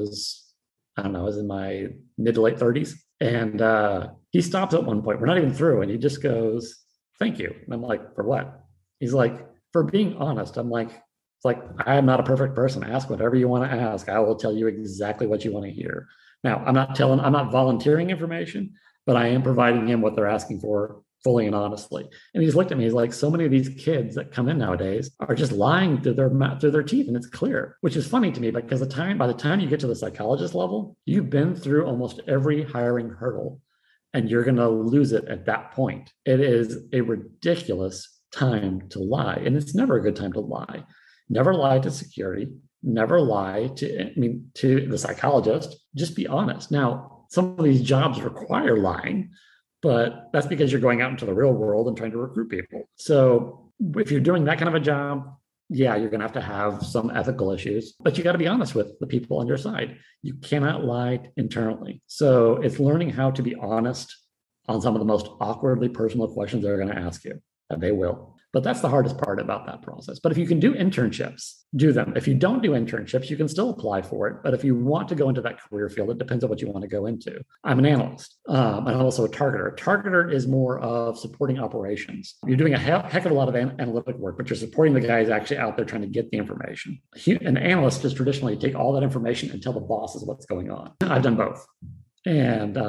I was in my mid to late 30s. And he stops at one point. We're not even through. And he just goes, thank you. And I'm like, for what? He's like, for being honest. I'm like, it's like, I am not a perfect person. Ask whatever you want to ask. I will tell you exactly what you want to hear. Now, I'm not volunteering information, but I am providing him what they're asking for fully and honestly. And he's looked at me, he's like, so many of these kids that come in nowadays are just lying through their teeth, and it's clear, which is funny to me because by the time you get to the psychologist level, you've been through almost every hiring hurdle and you're going to lose it at that point. It is a ridiculous time to lie. And it's never a good time to lie. Never lie to security, never lie to the psychologist. Just be honest. Now, some of these jobs require lying, but that's because you're going out into the real world and trying to recruit people. So if you're doing that kind of a job, yeah, you're going to have some ethical issues, but you got to be honest with the people on your side. You cannot lie internally. So it's learning how to be honest on some of the most awkwardly personal questions they're going to ask you, and they will. But that's the hardest part about that process. But if you can do internships, do them. If you don't do internships, you can still apply for it. But if you want to go into that career field, it depends on what you want to go into. I'm an analyst, and I'm also a targeter. A targeter is more of supporting operations. You're doing a heck of a lot of analytic work, but you're supporting the guys actually out there trying to get the information. An analyst is traditionally take all that information and tell the bosses what's going on. I've done both. And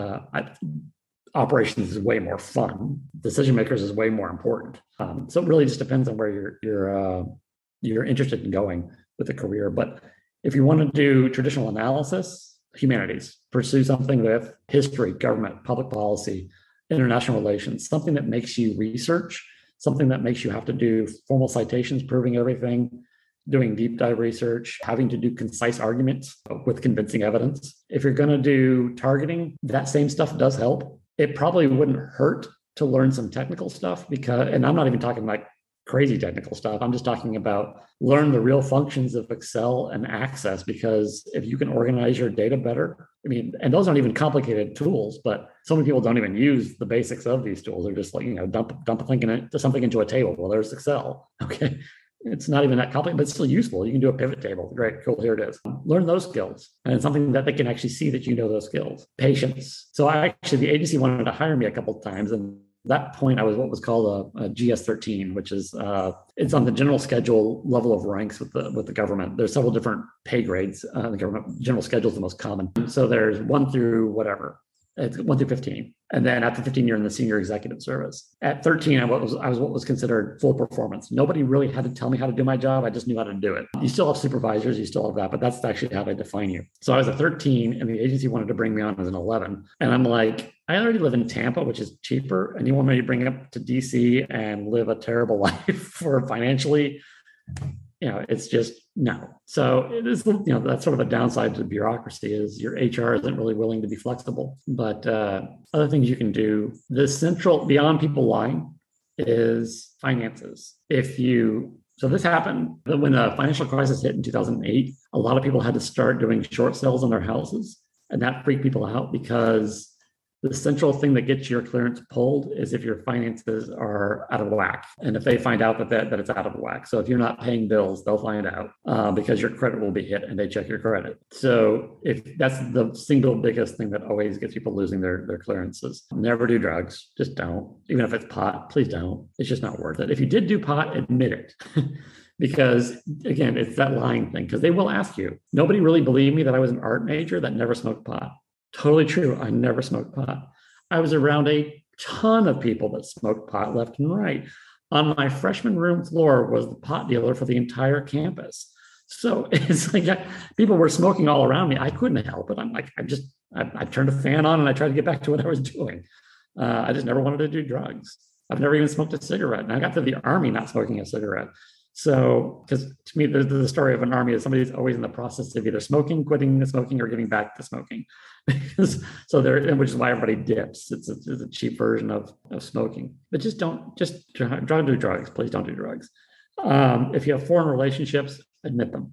operations is way more fun. Decision makers is way more important. So it really just depends on where you're interested in going with a career. But if you want to do traditional analysis, humanities, pursue something with history, government, public policy, international relations, something that makes you research, something that makes you have to do formal citations proving everything, doing deep dive research, having to do concise arguments with convincing evidence. If you're going to do targeting, that same stuff does help. It probably wouldn't hurt to learn some technical stuff and I'm not even talking like crazy technical stuff. I'm just talking about learn the real functions of Excel and Access, because if you can organize your data better, I mean, and those aren't even complicated tools, but so many people don't even use the basics of these tools. They're just like, dump something into a table. Well, there's Excel. Okay. It's not even that complicated, but it's still useful. You can do a pivot table. Great, cool, here it is. Learn those skills, and it's something that they can actually see that you know those skills. Patience. So the agency wanted to hire me a couple of times, and at that point I was what was called a GS-13, which is it's on the general schedule level of ranks with the government. There's several different pay grades. The government general schedule is the most common. So there's 1 through whatever. It's 1 through 15. And then after 15, you're in the senior executive service. At 13, I was what was considered full performance. Nobody really had to tell me how to do my job. I just knew how to do it. You still have supervisors, you still have that, but that's actually how they define you. So I was at 13 and the agency wanted to bring me on as an 11. And I'm like, I already live in Tampa, which is cheaper. And you want me to bring up to DC and live a terrible life for financially? It's just no. So it is, that's sort of a downside to bureaucracy is your HR isn't really willing to be flexible. But other things you can do, the central beyond people lying is finances. So this happened when the financial crisis hit in 2008, a lot of people had to start doing short sales on their houses, and that freaked people out because the central thing that gets your clearance pulled is if your finances are out of whack. And if they find out that it's out of whack. So if you're not paying bills, they'll find out because your credit will be hit and they check your credit. So if that's the single biggest thing that always gets people losing their clearances. Never do drugs. Just don't. Even if it's pot, please don't. It's just not worth it. If you did do pot, admit it. Because again, it's that lying thing, because they will ask you. Nobody really believed me that I was an art major that never smoked pot. Totally true. I never smoked pot. I was around a ton of people that smoked pot left and right. On my freshman room floor was the pot dealer for the entire campus. So it's like people were smoking all around me. I couldn't help it. I'm like, I turned a fan on and I tried to get back to what I was doing. I just never wanted to do drugs. I've never even smoked a cigarette. And I got to the Army not smoking a cigarette. So, because to me, the story of an Army is somebody's always in the process of either smoking, quitting the smoking, or getting back to smoking. Which is why everybody dips. It's a cheap version of smoking. But don't do drugs. Please don't do drugs. If you have foreign relationships, admit them.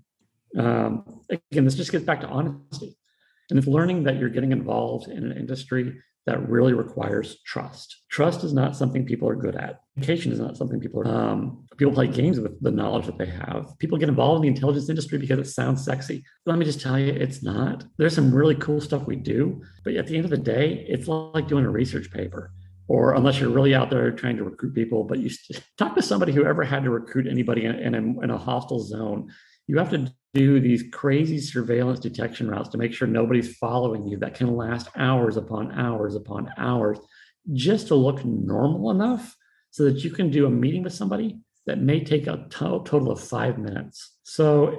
Again, this just gets back to honesty. And it's learning that you're getting involved in an industry that really requires trust. Trust is not something people are good at. Education is not something people play games with the knowledge that they have. People get involved in the intelligence industry because it sounds sexy. Let me just tell you, it's not. There's some really cool stuff we do, but at the end of the day, it's like doing a research paper. Or unless you're really out there trying to recruit people, but you talk to somebody who ever had to recruit anybody in a hostile zone. You have to do these crazy surveillance detection routes to make sure nobody's following you that can last hours upon hours upon hours just to look normal enough so that you can do a meeting with somebody that may take a total of 5 minutes. So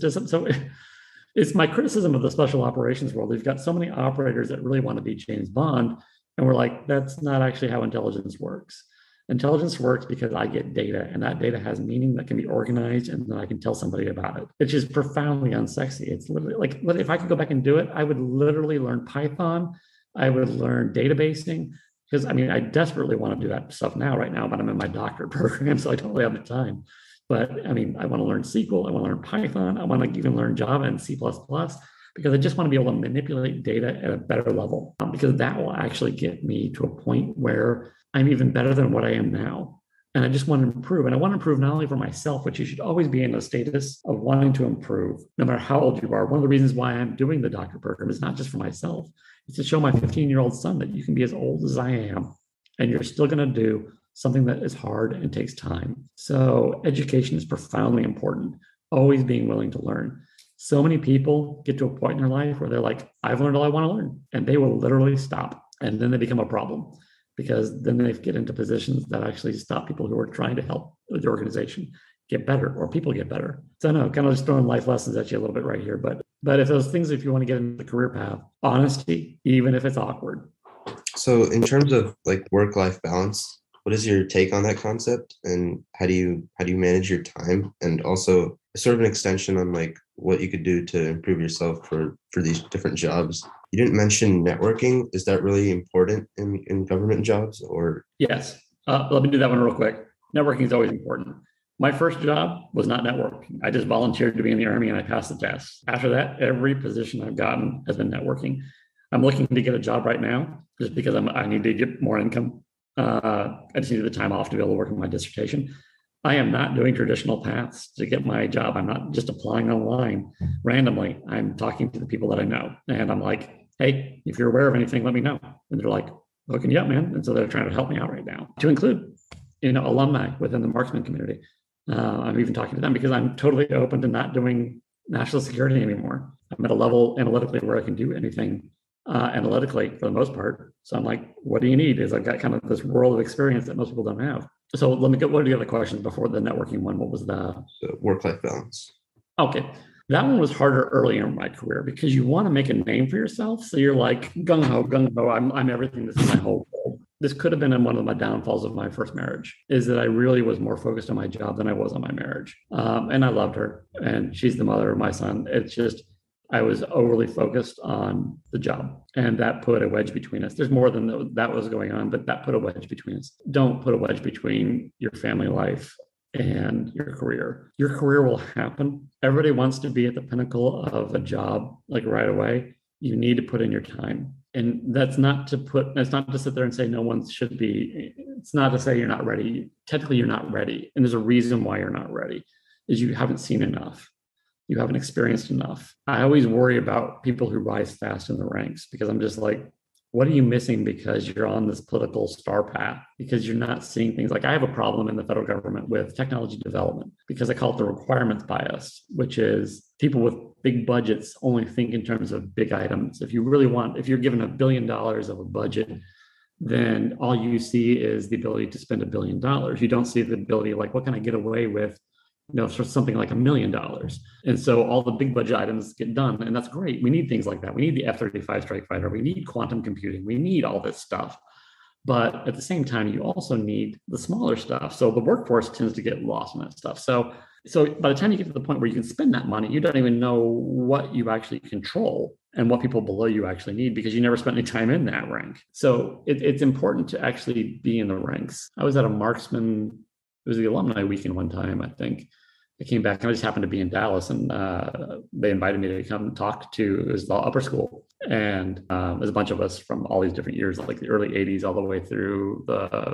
it's my criticism of the special operations world. We've got so many operators that really want to be James Bond, and we're like, that's not actually how intelligence works. Intelligence works because I get data, and that data has meaning that can be organized, and then I can tell somebody about it. It's just profoundly unsexy. It's literally like, if I could go back and do it, I would literally learn Python. I would learn databasing, because I desperately want to do that stuff right now, but I'm in my doctorate program, so I don't really have the time. But I want to learn SQL. I want to learn Python. I want to even learn Java and C++, because I just want to be able to manipulate data at a better level, because that will actually get me to a point where I'm even better than what I am now. And I just want to improve. And I want to improve not only for myself, which you should always be in a status of wanting to improve, no matter how old you are. One of the reasons why I'm doing the doctorate program is not just for myself. It's to show my 15-year-old son that you can be as old as I am, and you're still going to do something that is hard and takes time. So education is profoundly important, always being willing to learn. So many people get to a point in their life where they're like, I've learned all I want to learn. And they will literally stop. And then they become a problem, because then they get into positions that actually stop people who are trying to help the organization get better or people get better. So I know, kind of just throwing life lessons at you a little bit right here. But if those things, if you want to get into the career path, honesty, even if it's awkward. So in terms of like work-life balance, what is your take on that concept, and how do you manage your time, and also sort of an extension on like what you could do to improve yourself for these different jobs? You didn't mention networking. Is that really important in government jobs, or? Yes. Let me do that one real quick. Networking is always important. My first job was not networking. I just volunteered to be in the Army and I passed the test. After that, every position I've gotten has been networking. I'm looking to get a job right now just because I need to get more income. I just needed the time off to be able to work on my dissertation. I am not doing traditional paths to get my job. I'm not just applying online randomly. I'm talking to the people that I know. And I'm like, hey, if you're aware of anything, let me know. And they're like, hooking you up, man. And so they're trying to help me out right now, to include, alumni within the marksman community. I'm even talking to them because I'm totally open to not doing national security anymore. I'm at a level analytically where I can do anything analytically for the most part. So I'm like, what do you need? Is I've got kind of this world of experience that most people don't have. So let me get, what are the other questions before the networking one? What was the work-life balance? Okay. That one was harder early in my career because you want to make a name for yourself. So you're like, gung-ho, I'm everything. This is my whole world. This could have been one of my downfalls of my first marriage, is that I really was more focused on my job than I was on my marriage. And I loved her, and she's the mother of my son. It's just, I was overly focused on the job, and that put a wedge between us. There's more than that was going on, but that put a wedge between us. Don't put a wedge between your family life and your career. Your career will happen. Everybody wants to be at the pinnacle of a job like right away. You need to put in your time. And that's not to sit there and say no one should be. It's not to say you're not ready. Technically, you're not ready. And there's a reason why you're not ready, is you haven't seen enough. You haven't experienced enough. I always worry about people who rise fast in the ranks, because I'm just like, what are you missing because you're on this political star path? Because you're not seeing things. Like, I have a problem in the federal government with technology development, because I call it the requirements bias, which is people with big budgets only think in terms of big items. If you're given $1 billion of a budget, then all you see is the ability to spend $1 billion. You don't see the ability, like, what can I get away with, for something like $1 million. And so all the big budget items get done. And that's great. We need things like that. We need the F-35 strike fighter. We need quantum computing. We need all this stuff. But at the same time, you also need the smaller stuff. So the workforce tends to get lost in that stuff. So by the time you get to the point where you can spend that money, you don't even know what you actually control and what people below you actually need, because you never spent any time in that rank. So it's important to actually be in the ranks. I was at a marksman, it was the alumni weekend one time, I think. I came back and I just happened to be in Dallas, and they invited me to come talk to, it was the upper school. And there's a bunch of us from all these different years, like the early 80s all the way through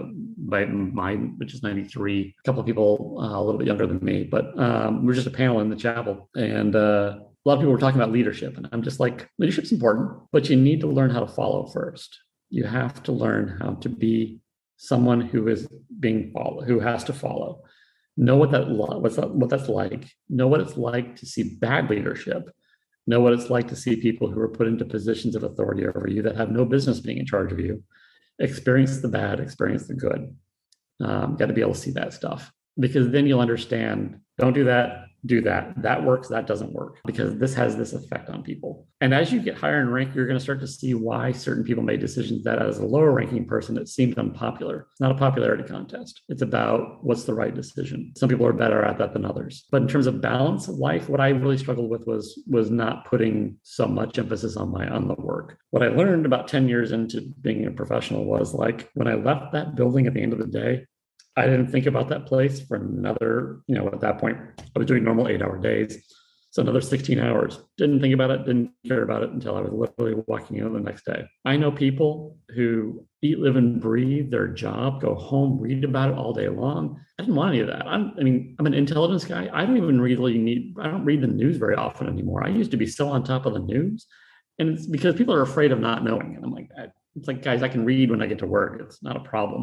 mine, which is 93. A couple of people a little bit younger than me, but we were just a panel in the chapel. And a lot of people were talking about leadership. And I'm just like, leadership's important, but you need to learn how to follow first. You have to learn how to be someone who is being followed, who has to follow. Know what that's like. Know what it's like to see bad leadership. Know what it's like to see people who are put into positions of authority over you that have no business being in charge of you. Experience the bad, experience the good. Got to be able to see that stuff, because then you'll understand, don't do that, do that. That works, that doesn't work, because this has this effect on people. And as you get higher in rank, you're going to start to see why certain people made decisions that as a lower ranking person, it seemed unpopular. It's not a popularity contest. It's about what's the right decision. Some people are better at that than others. But in terms of balance of life, what I really struggled with was not putting so much emphasis on the work. What I learned about 10 years into being a professional was, like, when I left that building at the end of the day, I didn't think about that place for another, at that point, I was doing normal 8-hour days. So another 16 hours. Didn't think about it, didn't care about it until I was literally walking in the next day. I know people who eat, live, and breathe their job, go home, read about it all day long. I didn't want any of that. I'm an intelligence guy. I don't read the news very often anymore. I used to be so on top of the news. And it's because people are afraid of not knowing. And I'm like, it's like, guys, I can read when I get to work. It's not a problem.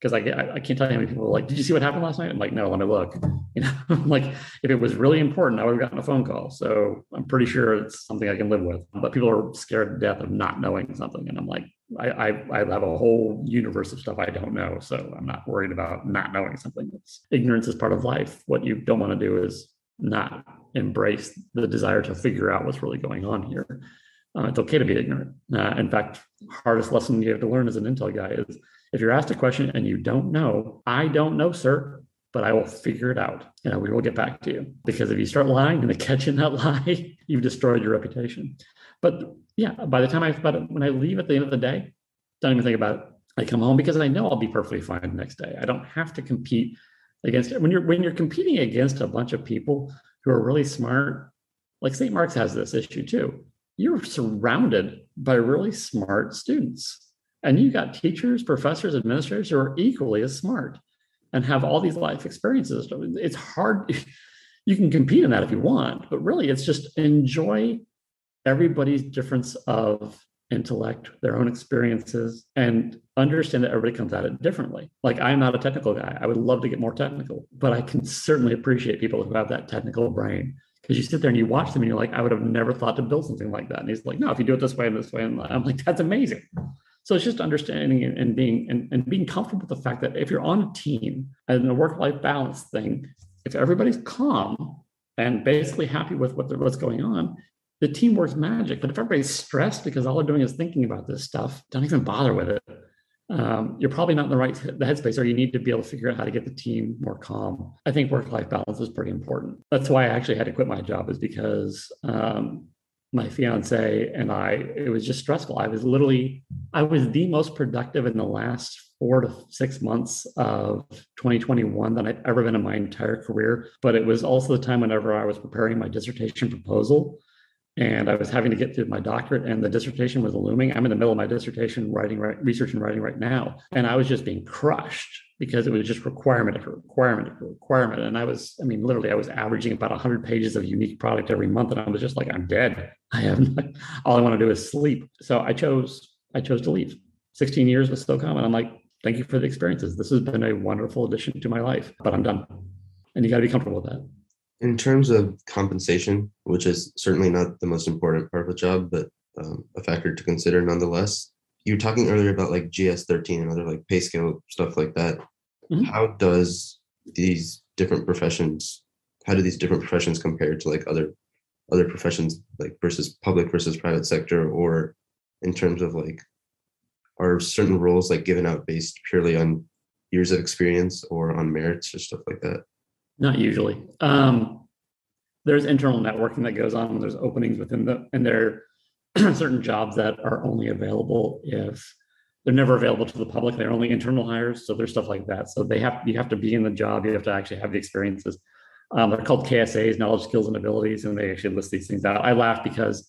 because I can't tell you how many people are like, did you see what happened last night? I'm like, no, let me look. Like if it was really important, I would have gotten a phone call. So I'm pretty sure it's something I can live with. But people are scared to death of not knowing something. And I'm like, I have a whole universe of stuff I don't know. So I'm not worried about not knowing something. Ignorance is part of life. What you don't want to do is not embrace the desire to figure out what's really going on here. It's okay to be ignorant. In fact, hardest lesson you have to learn as an Intel guy is if you're asked a question and you don't know, I don't know, sir, but I will figure it out. We will get back to you. Because if you start lying and they catch you in that lie, you've destroyed your reputation. But yeah, by the time when I leave at the end of the day, don't even think about it. I come home because I know I'll be perfectly fine the next day. I don't have to compete against it. When you're competing against a bunch of people who are really smart, like St. Mark's has this issue too. You're surrounded by really smart students. And you got teachers, professors, administrators who are equally as smart and have all these life experiences. It's hard. You can compete in that if you want, but really it's just enjoy everybody's difference of intellect, their own experiences, and understand that everybody comes at it differently. Like I'm not a technical guy. I would love to get more technical, but I can certainly appreciate people who have that technical brain. Because you sit there and you watch them and you're like, I would have never thought to build something like that. And he's like, no, if you do it this way and this way. And I'm like, that's amazing. So it's just understanding and being comfortable with the fact that if you're on a team and a work-life balance thing, if everybody's calm and basically happy with what's going on, the team works magic. But if everybody's stressed because all they're doing is thinking about this stuff, don't even bother with it. You're probably not in the headspace, or you need to be able to figure out how to get the team more calm. I think work-life balance is pretty important. That's why I actually had to quit my job, is because my fiance and it was just stressful. I was the most productive in the last 4 to 6 months of 2021 than I've ever been in my entire career. But it was also the time whenever I was preparing my dissertation proposal. And I was having to get through my doctorate, and the dissertation was looming. I'm in the middle of my dissertation research and writing right now. And I was just being crushed because it was just requirement after requirement after requirement. And I was averaging about 100 pages of unique product every month. And I was just like, I'm dead. All I want to do is sleep. So I chose to leave. 16 years with SOCOM. And I'm like, thank you for the experiences. This has been a wonderful addition to my life, but I'm done. And you got to be comfortable with that. In terms of compensation, which is certainly not the most important part of the job, but a factor to consider nonetheless, you were talking earlier about like GS-13 and other like pay scale stuff like that. Mm-hmm. How do these different professions compare to like other professions, like versus public versus private sector, or in terms of like, are certain roles like given out based purely on years of experience or on merits or stuff like that? Not usually. There's internal networking that goes on when there's openings and there are certain jobs that are only available if they're never available to the public. They're only internal hires. So there's stuff like that. So you have to be in the job. You have to actually have the experiences. They're called KSAs, knowledge, skills, and abilities. And they actually list these things out. I laugh because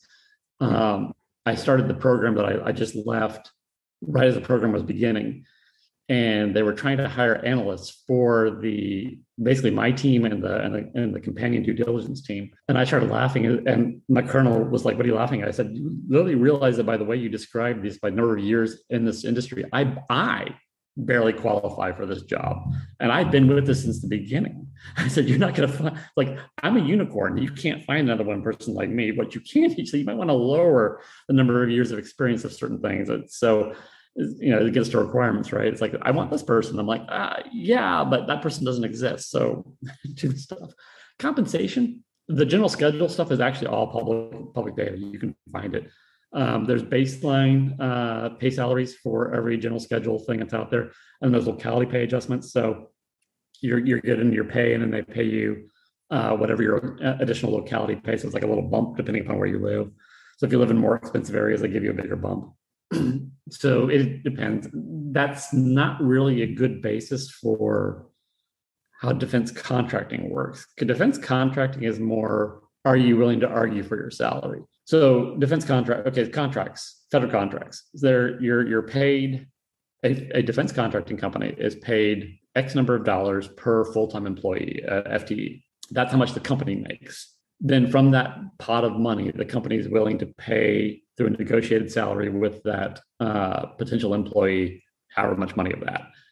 I started the program that I just left right as the program was beginning. And they were trying to hire analysts for basically my team and the companion due diligence team. And I started laughing, and my colonel was like, "What are you laughing at?" I said, "You literally realize that by the way you described this, by number of years in this industry, I barely qualify for this job, and I've been with this since the beginning." I said, "You're not going to find, like, I'm a unicorn. You can't find another one person like me. But you can. So you might want to lower the number of years of experience of certain things." So. It gets to requirements, right? It's like, I want this person. I'm like, yeah, but that person doesn't exist. So do stuff. Compensation, the general schedule stuff is actually all public data. You can find it. There's baseline pay salaries for every general schedule thing that's out there. And there's locality pay adjustments. So you're getting your pay, and then they pay you whatever your additional locality pay. So it's like a little bump depending upon where you live. So if you live in more expensive areas, they give you a bigger bump. So it depends. That's not really a good basis for how defense contracting works. Defense contracting is more, are you willing to argue for your salary? So contracts, federal contracts. You're paid, a defense contracting company is paid X number of dollars per full-time employee, FTE. That's how much the company makes. Then from that pot of money, the company is willing to pay through a negotiated salary with that potential employee, however much money of that.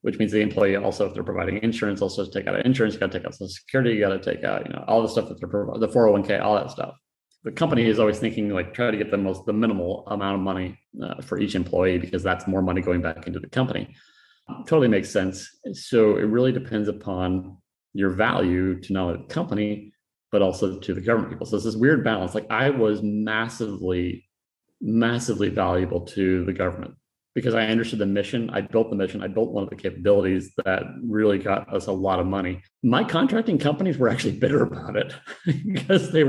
which means the employee also, if they're providing insurance, also take out insurance, you got to take out Social Security, you got to take out, all the stuff that they're providing, the 401k, all that stuff. The company is always thinking like try to get the minimal amount of money for each employee because that's more money going back into the company. Totally makes sense. So it really depends upon your value to not only the company, but also to the government people. So it's this weird balance. Like I was massively valuable to the government because I understood the mission. I built the mission. I built one of the capabilities that really got us a lot of money. My contracting companies were actually bitter about it because I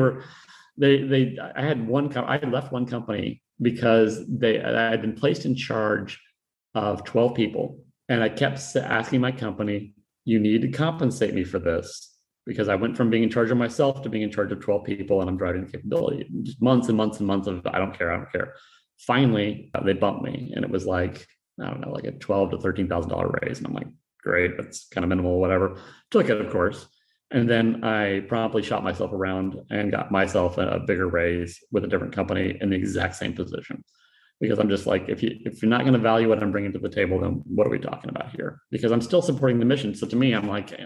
had left one company because I had been placed in charge of 12 people. And I kept asking my company, you need to compensate me for this because I went from being in charge of myself to being in charge of 12 people and I'm driving the capability. Just months and months and months of, I don't care. Finally, they bumped me and it was like, I don't know, like a $12,000 to $13,000 raise. And I'm like, great, that's kind of minimal, whatever. Took it, of course. And then I promptly shot myself around and got myself a bigger raise with a different company in the exact same position. Because I'm just like, if you're not going to value what I'm bringing to the table, then what are we talking about here? Because I'm still supporting the mission. So to me,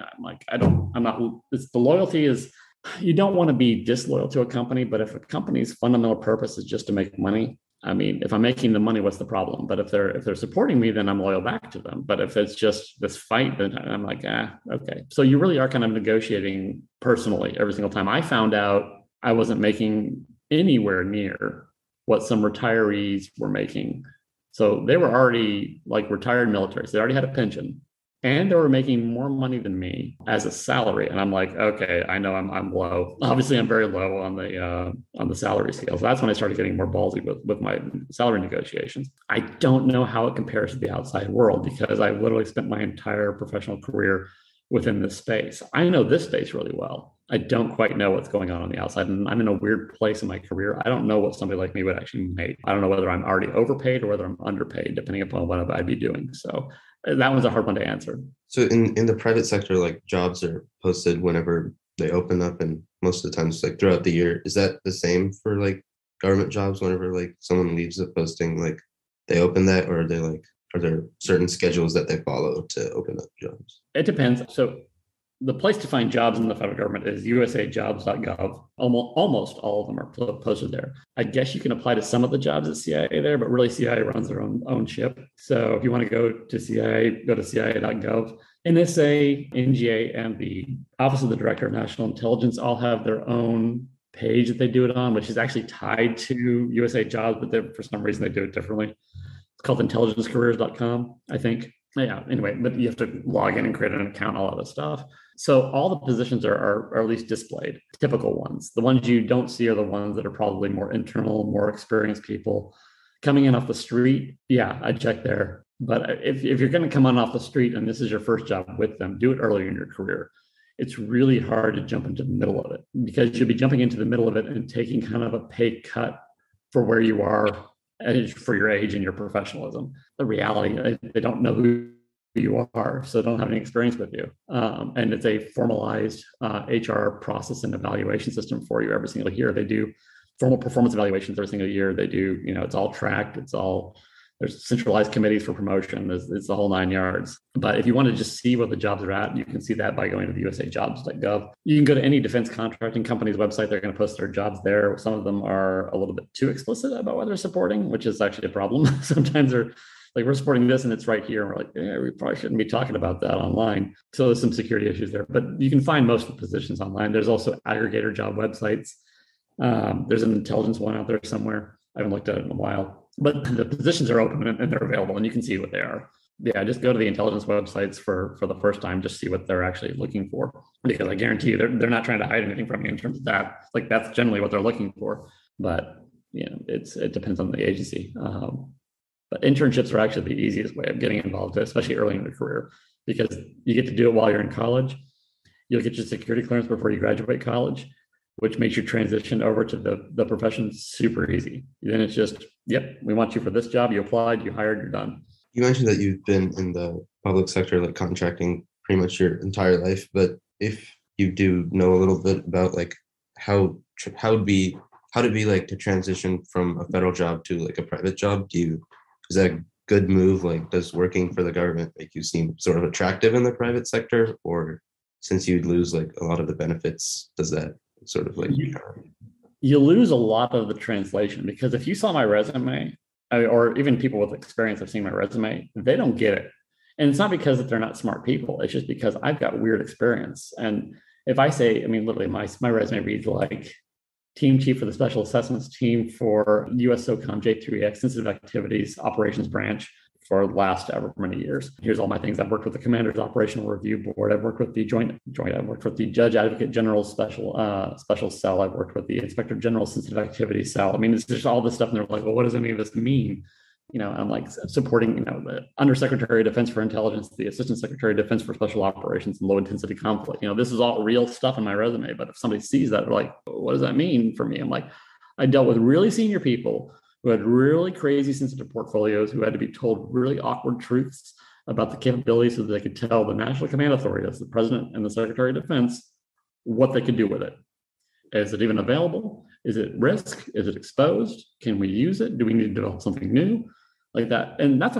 it's the loyalty is, you don't want to be disloyal to a company, but if a company's fundamental purpose is just to make money, I mean, if I'm making the money, what's the problem? But if they're supporting me, then I'm loyal back to them. But if it's just this fight, then I'm like, okay. So you really are kind of negotiating personally every single time. I found out I wasn't making anywhere near what some retirees were making. So they were already like retired military. So they already had a pension and they were making more money than me as a salary. And I'm like, okay, I know I'm low. Obviously I'm very low on the salary scale. So that's when I started getting more ballsy with my salary negotiations. I don't know how it compares to the outside world because I literally spent my entire professional career within this space. I know this space really well. I don't quite know what's going on the outside. And I'm in a weird place in my career. I don't know what somebody like me would actually make. I don't know whether I'm already overpaid or whether I'm underpaid, depending upon what I'd be doing. So that one's a hard one to answer. So in the private sector, like jobs are posted whenever they open up and most of the times like throughout the year. Is that the same for like government jobs whenever like someone leaves a posting, like they open that, or are there certain schedules that they follow to open up jobs? It depends. So the place to find jobs in the federal government is usajobs.gov. Almost all of them are posted there. I guess you can apply to some of the jobs at CIA there, but really CIA runs their own ship. So if you want to go to CIA, go to CIA.gov. NSA, NGA, and the Office of the Director of National Intelligence all have their own page that they do it on, which is actually tied to USA Jobs, but for some reason they do it differently. It's called intelligencecareers.com, I think. Yeah, anyway, but you have to log in and create an account, all of this stuff. So all the positions are at least displayed, typical ones. The ones you don't see are the ones that are probably more internal, more experienced people. Coming in off the street, yeah, I'd check there. But if you're going to come on off the street and this is your first job with them, do it early in your career. It's really hard to jump into the middle of it because you'll be jumping into the middle of it and taking kind of a pay cut for where you are for your age and your professionalism. The reality, they don't know who you are, so they don't have any experience with you. And it's a formalized HR process and evaluation system for you every single year. They do formal performance evaluations every single year. They do, it's all tracked. There's centralized committees for promotion. It's the whole 9 yards. But if you want to just see what the jobs are at, you can see that by going to the usajobs.gov. You can go to any defense contracting company's website. They're going to post their jobs there. Some of them are a little bit too explicit about what they're supporting, which is actually a problem. Sometimes they're like, we're supporting this and it's right here. And we're like, we probably shouldn't be talking about that online. So there's some security issues there. But you can find most of the positions online. There's also aggregator job websites. There's an intelligence one out there somewhere. I haven't looked at it in a while. But the positions are open and they're available and you can see what they are. Yeah, just go to the intelligence websites for the first time, just see what they're actually looking for. Because I guarantee you, they're not trying to hide anything from you in terms of that. Like that's generally what they're looking for. But it depends on the agency. But internships are actually the easiest way of getting involved, especially early in your career, because you get to do it while you're in college. You'll get your security clearance before you graduate college, which makes your transition over to the profession super easy. Then it's just, yep, we want you for this job. You applied, you hired, you're done. You mentioned that you've been in the public sector, like contracting pretty much your entire life. But if you do know a little bit about like how it'd be like to transition from a federal job to like a private job, is that good move? Like, does working for the government make you seem sort of attractive in the private sector, or since you'd lose like a lot of the benefits, does that sort of like You lose a lot of the translation, because if you saw my resume, or even people with experience have seen my resume, they don't get it. And it's not because that they're not smart people. It's just because I've got weird experience. And if I say, I mean, literally my resume reads like team chief for the special assessments team for US SOCOM J3X sensitive activities operations branch for the last ever many years. Here's all my things. I've worked with the Commander's Operational Review Board. I've worked with the joint. I've worked with the Judge Advocate General special cell. I've worked with the Inspector General Sensitive Activities Cell. I mean, it's just all this stuff, and they're like, well, what does any of this mean? You know, I'm like supporting, you know, the Undersecretary of Defense for Intelligence, the Assistant Secretary of Defense for Special Operations and Low Intensity Conflict. You know, this is all real stuff in my resume. But if somebody sees that, they're like, what does that mean for me? I'm like, I dealt with really senior people who had really crazy sensitive portfolios, who had to be told really awkward truths about the capabilities so that they could tell the National Command Authority, that's the President and the Secretary of Defense, what they could do with it. Is it even available? Is it risk? Is it exposed? Can we use it? Do we need to develop something new? Like that. And that's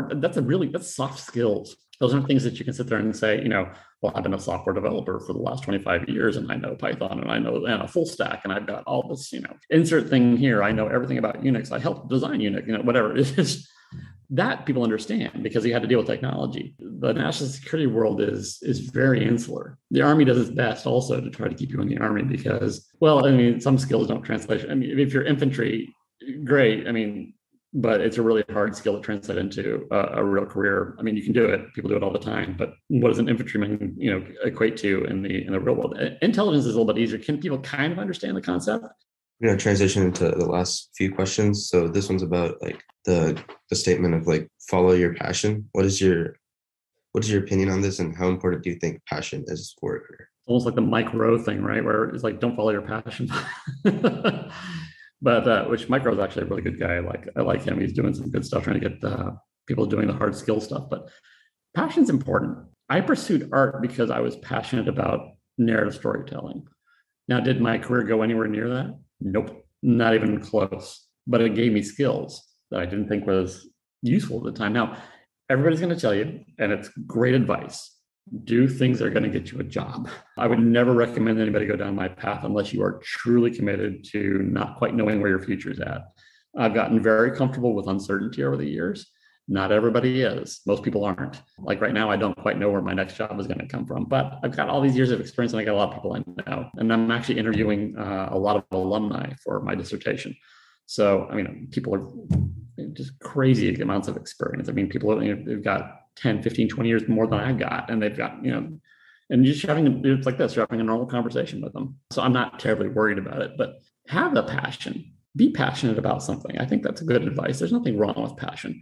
soft skills. Those aren't things that you can sit there and say, you know, well, I've been a software developer for the last 25 years and I know Python and I know a full stack and I've got all this, you know, insert thing here. I know everything about Unix. I helped design Unix, you know, whatever it is. That people understand because he had to deal with technology. The national security world is very insular. The Army does its best also to try to keep you in the Army because, well, I mean, some skills don't translate. I mean, if you're infantry, great. I mean, but it's a really hard skill to translate into a real career. I mean, you can do it; people do it all the time. But what does an infantryman, you know, equate to in the real world? Intelligence is a little bit easier. Can people kind of understand the concept? You know, transition into the last few questions. So this one's about like the statement of like follow your passion. What is your opinion on this, and how important do you think passion is for a career? Almost like the Mike Rowe thing, right? Where it's like, don't follow your passion. But which Mike Rowe is actually a really good guy. I like him. He's doing some good stuff, trying to get people doing the hard skill stuff. But passion's important. I pursued art because I was passionate about narrative storytelling. Now, did my career go anywhere near that? Nope, not even close. But it gave me skills that I didn't think was useful at the time. Now, everybody's going to tell you, and it's great advice, do things that are going to get you a job. I would never recommend anybody go down my path unless you are truly committed to not quite knowing where your future is at. I've gotten very comfortable with uncertainty over the years. Not everybody is. Most people aren't. Like right now, I don't quite know where my next job is going to come from, but I've got all these years of experience and I got a lot of people I know. And I'm actually interviewing a lot of alumni for my dissertation. So, I mean, people are just crazy amounts of experience. I mean, people, you know, they've got 10, 15, 20 years more than I've got. And they've got, you know, and just it's like this, you're having a normal conversation with them. So I'm not terribly worried about it, but have a passion. Be passionate about something. I think that's a good advice. There's nothing wrong with passion.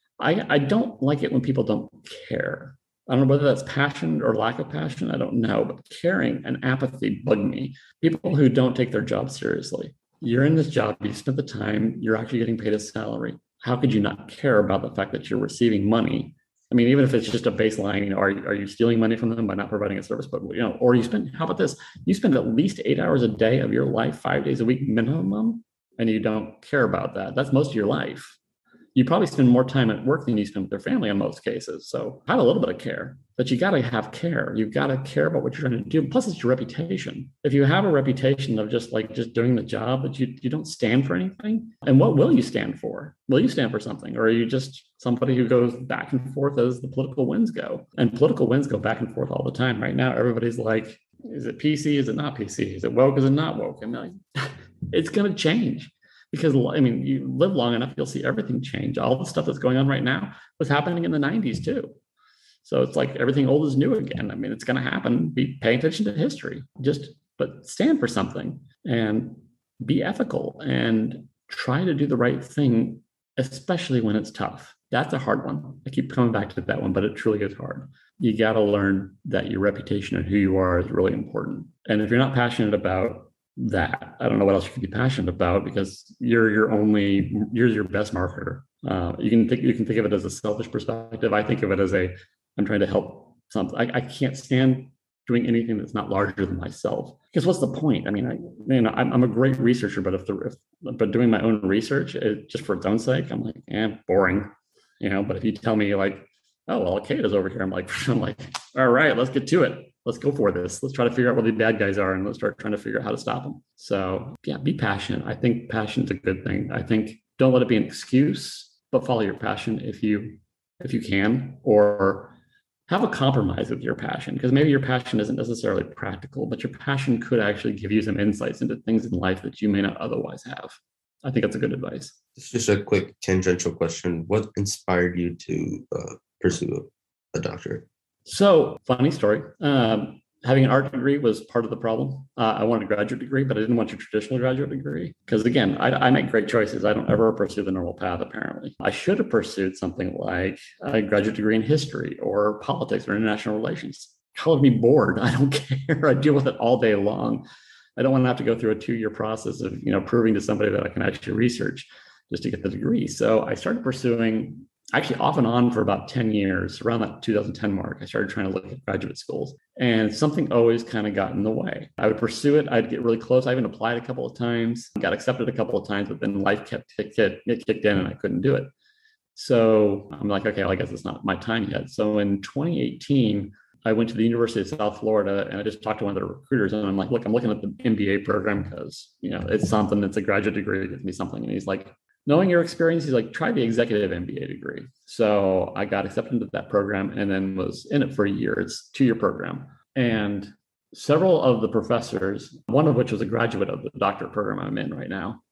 I don't like it when people don't care. I don't know whether that's passion or lack of passion. I don't know, but caring and apathy bug me. People who don't take their job seriously. You're in this job, you spent the time, you're actually getting paid a salary. How could you not care about the fact that you're receiving money? I mean, even if it's just a baseline, you know, are you stealing money from them by not providing a service? But, you know, or how about this? You spend at least 8 hours a day of your life, 5 days a week minimum, and you don't care about that. That's most of your life. You probably spend more time at work than you spend with your family in most cases. So have a little bit of care, but you got to have care. You've got to care about what you're trying to do. Plus, it's your reputation. If you have a reputation of just doing the job, but you don't stand for anything, and what will you stand for? Will you stand for something? Or are you just somebody who goes back and forth as the political winds go? And political winds go back and forth all the time. Right now, everybody's like, is it PC? Is it not PC? Is it woke? Is it not woke? And like, it's going to change. Because, I mean, you live long enough, you'll see everything change. All the stuff that's going on right now was happening in the 90s too. So it's like everything old is new again. I mean, it's going to happen. Be paying attention to history. But stand for something and be ethical and try to do the right thing, especially when it's tough. That's a hard one. I keep coming back to that one, but it truly is hard. You got to learn that your reputation and who you are is really important. And if you're not passionate about that, I don't know what else you can be passionate about, because you're your best marketer. You can think of it as a selfish perspective. I think of it as I'm trying to help something. I can't stand doing anything that's not larger than myself, because what's the point? I mean, I'm a great researcher, but but doing my own research just for its own sake, I'm like, boring. But if you tell me like, oh, well, Al-Qaeda's over here, I'm like, all right, let's get to it. Let's go for this. Let's try to figure out what the bad guys are and let's start trying to figure out how to stop them. So yeah, be passionate. I think passion's a good thing. I think don't let it be an excuse, but follow your passion if you can, or have a compromise with your passion, because maybe your passion isn't necessarily practical, but your passion could actually give you some insights into things in life that you may not otherwise have. I think that's a good advice. It's just a quick tangential question. What inspired you to pursue a doctorate? So, funny story. Having an art degree was part of the problem. I wanted a graduate degree, but I didn't want a traditional graduate degree because, again, I make great choices. I don't ever pursue the normal path, apparently. I should have pursued something like a graduate degree in history or politics or international relations. Color me bored. I don't care. I deal with it all day long. I don't want to have to go through a 2-year process of, proving to somebody that I can actually research just to get the degree. So I started pursuing, actually off and on for about 10 years, around that 2010 mark, I started trying to look at graduate schools, and something always kind of got in the way. I would pursue it. I'd get really close. I even applied a couple of times, got accepted a couple of times, but then life kicked in and I couldn't do it. So I'm like, okay, well, I guess it's not my time yet. So in 2018, I went to the University of South Florida and I just talked to one of the recruiters and I'm like, look, I'm looking at the MBA program because, it's something, it's a graduate degree, it gives me something. And he's like, knowing your experience, he's like, try the executive MBA degree. So I got accepted into that program and then was in it for a year. It's a 2-year program. And several of the professors, one of which was a graduate of the doctorate program I'm in right now.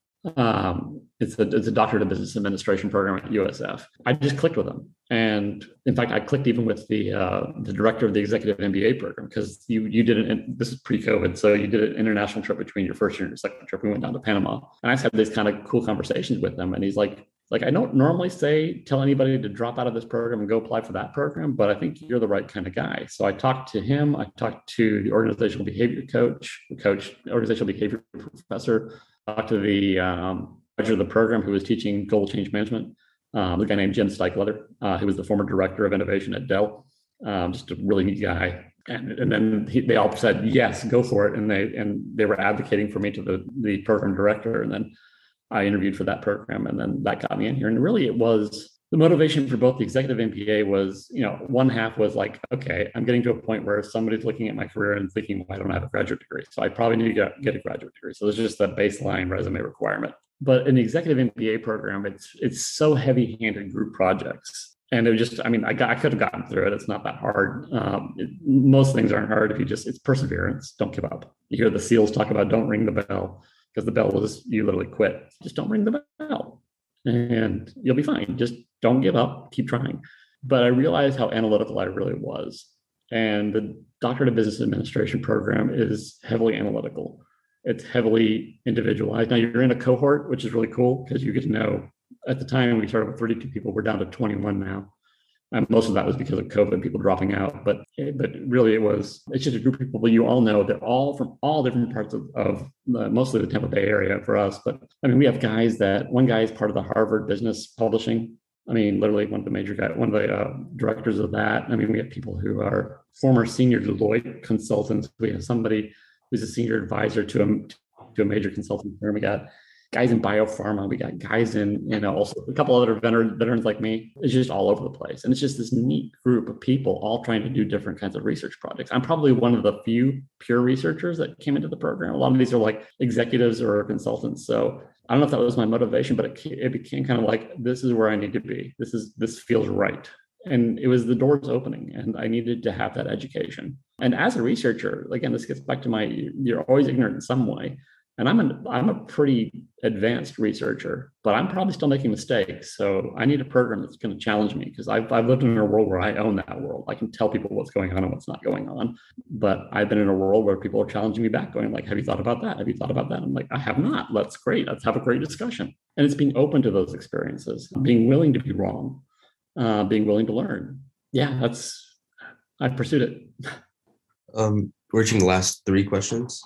It's a doctorate of business administration program at USF. I just clicked with them. And in fact, I clicked even with the director of the executive MBA program, because you did it, this is pre-COVID. So you did an international trip between your first year and your second trip. We went down to Panama and I just had these kind of cool conversations with them. And he's like, I don't normally tell anybody to drop out of this program and go apply for that program, but I think you're the right kind of guy. So I talked to him. I talked to the organizational behavior organizational behavior professor, talked to the director of the program who was teaching global change management, the guy named Jim Steichleiter, who was the former director of innovation at Dell, just a really neat guy. And then they all said, yes, go for it. And they were advocating for me to the program director. And then I interviewed for that program, and then that got me in here. And really it was the motivation for both the executive MBA was, one half was like, okay, I'm getting to a point where somebody's looking at my career and thinking, well, I don't have a graduate degree. So I probably need to get a graduate degree. So it's just a baseline resume requirement. But in the executive MBA program, it's so heavy-handed group projects. And it was just, I could have gotten through it. It's not that hard. Most things aren't hard if it's perseverance. Don't give up. You hear the SEALs talk about don't ring the bell, because the bell will you literally quit. Just don't ring the bell and you'll be fine. Just don't give up, keep trying. But I realized how analytical I really was. And the Doctorate of Business Administration program is heavily analytical. It's heavily individualized. Now you're in a cohort, which is really cool because you get to know, at the time we started with 32 people, we're down to 21 now. And most of that was because of COVID, people dropping out. But really it's just a group of people you all know. They're all from all different parts of mostly the Tampa Bay area for us. But we have one guy is part of the Harvard Business Publishing. Literally one of the directors of that. We have people who are former senior Deloitte consultants. We have somebody who's a senior advisor to a major consulting firm. We got guys in biopharma. We got guys in, also a couple other veterans like me. It's just all over the place. And it's just this neat group of people all trying to do different kinds of research projects. I'm probably one of the few pure researchers that came into the program. A lot of these are like executives or consultants. So I don't know if that was my motivation, but it became kind of like, this is where I need to be. This feels right. And it was the doors opening, and I needed to have that education. And as a researcher, again, this gets back to you're always ignorant in some way. And I'm a pretty advanced researcher, but I'm probably still making mistakes. So I need a program that's going to challenge me, because I've lived in a world where I own that world. I can tell people what's going on and what's not going on. But I've been in a world where people are challenging me back, going like, have you thought about that? Have you thought about that? I'm like, I have not. That's great. Let's have a great discussion. And it's being open to those experiences, being willing to be wrong, being willing to learn. Yeah, I've pursued it. We're reaching the last 3 questions.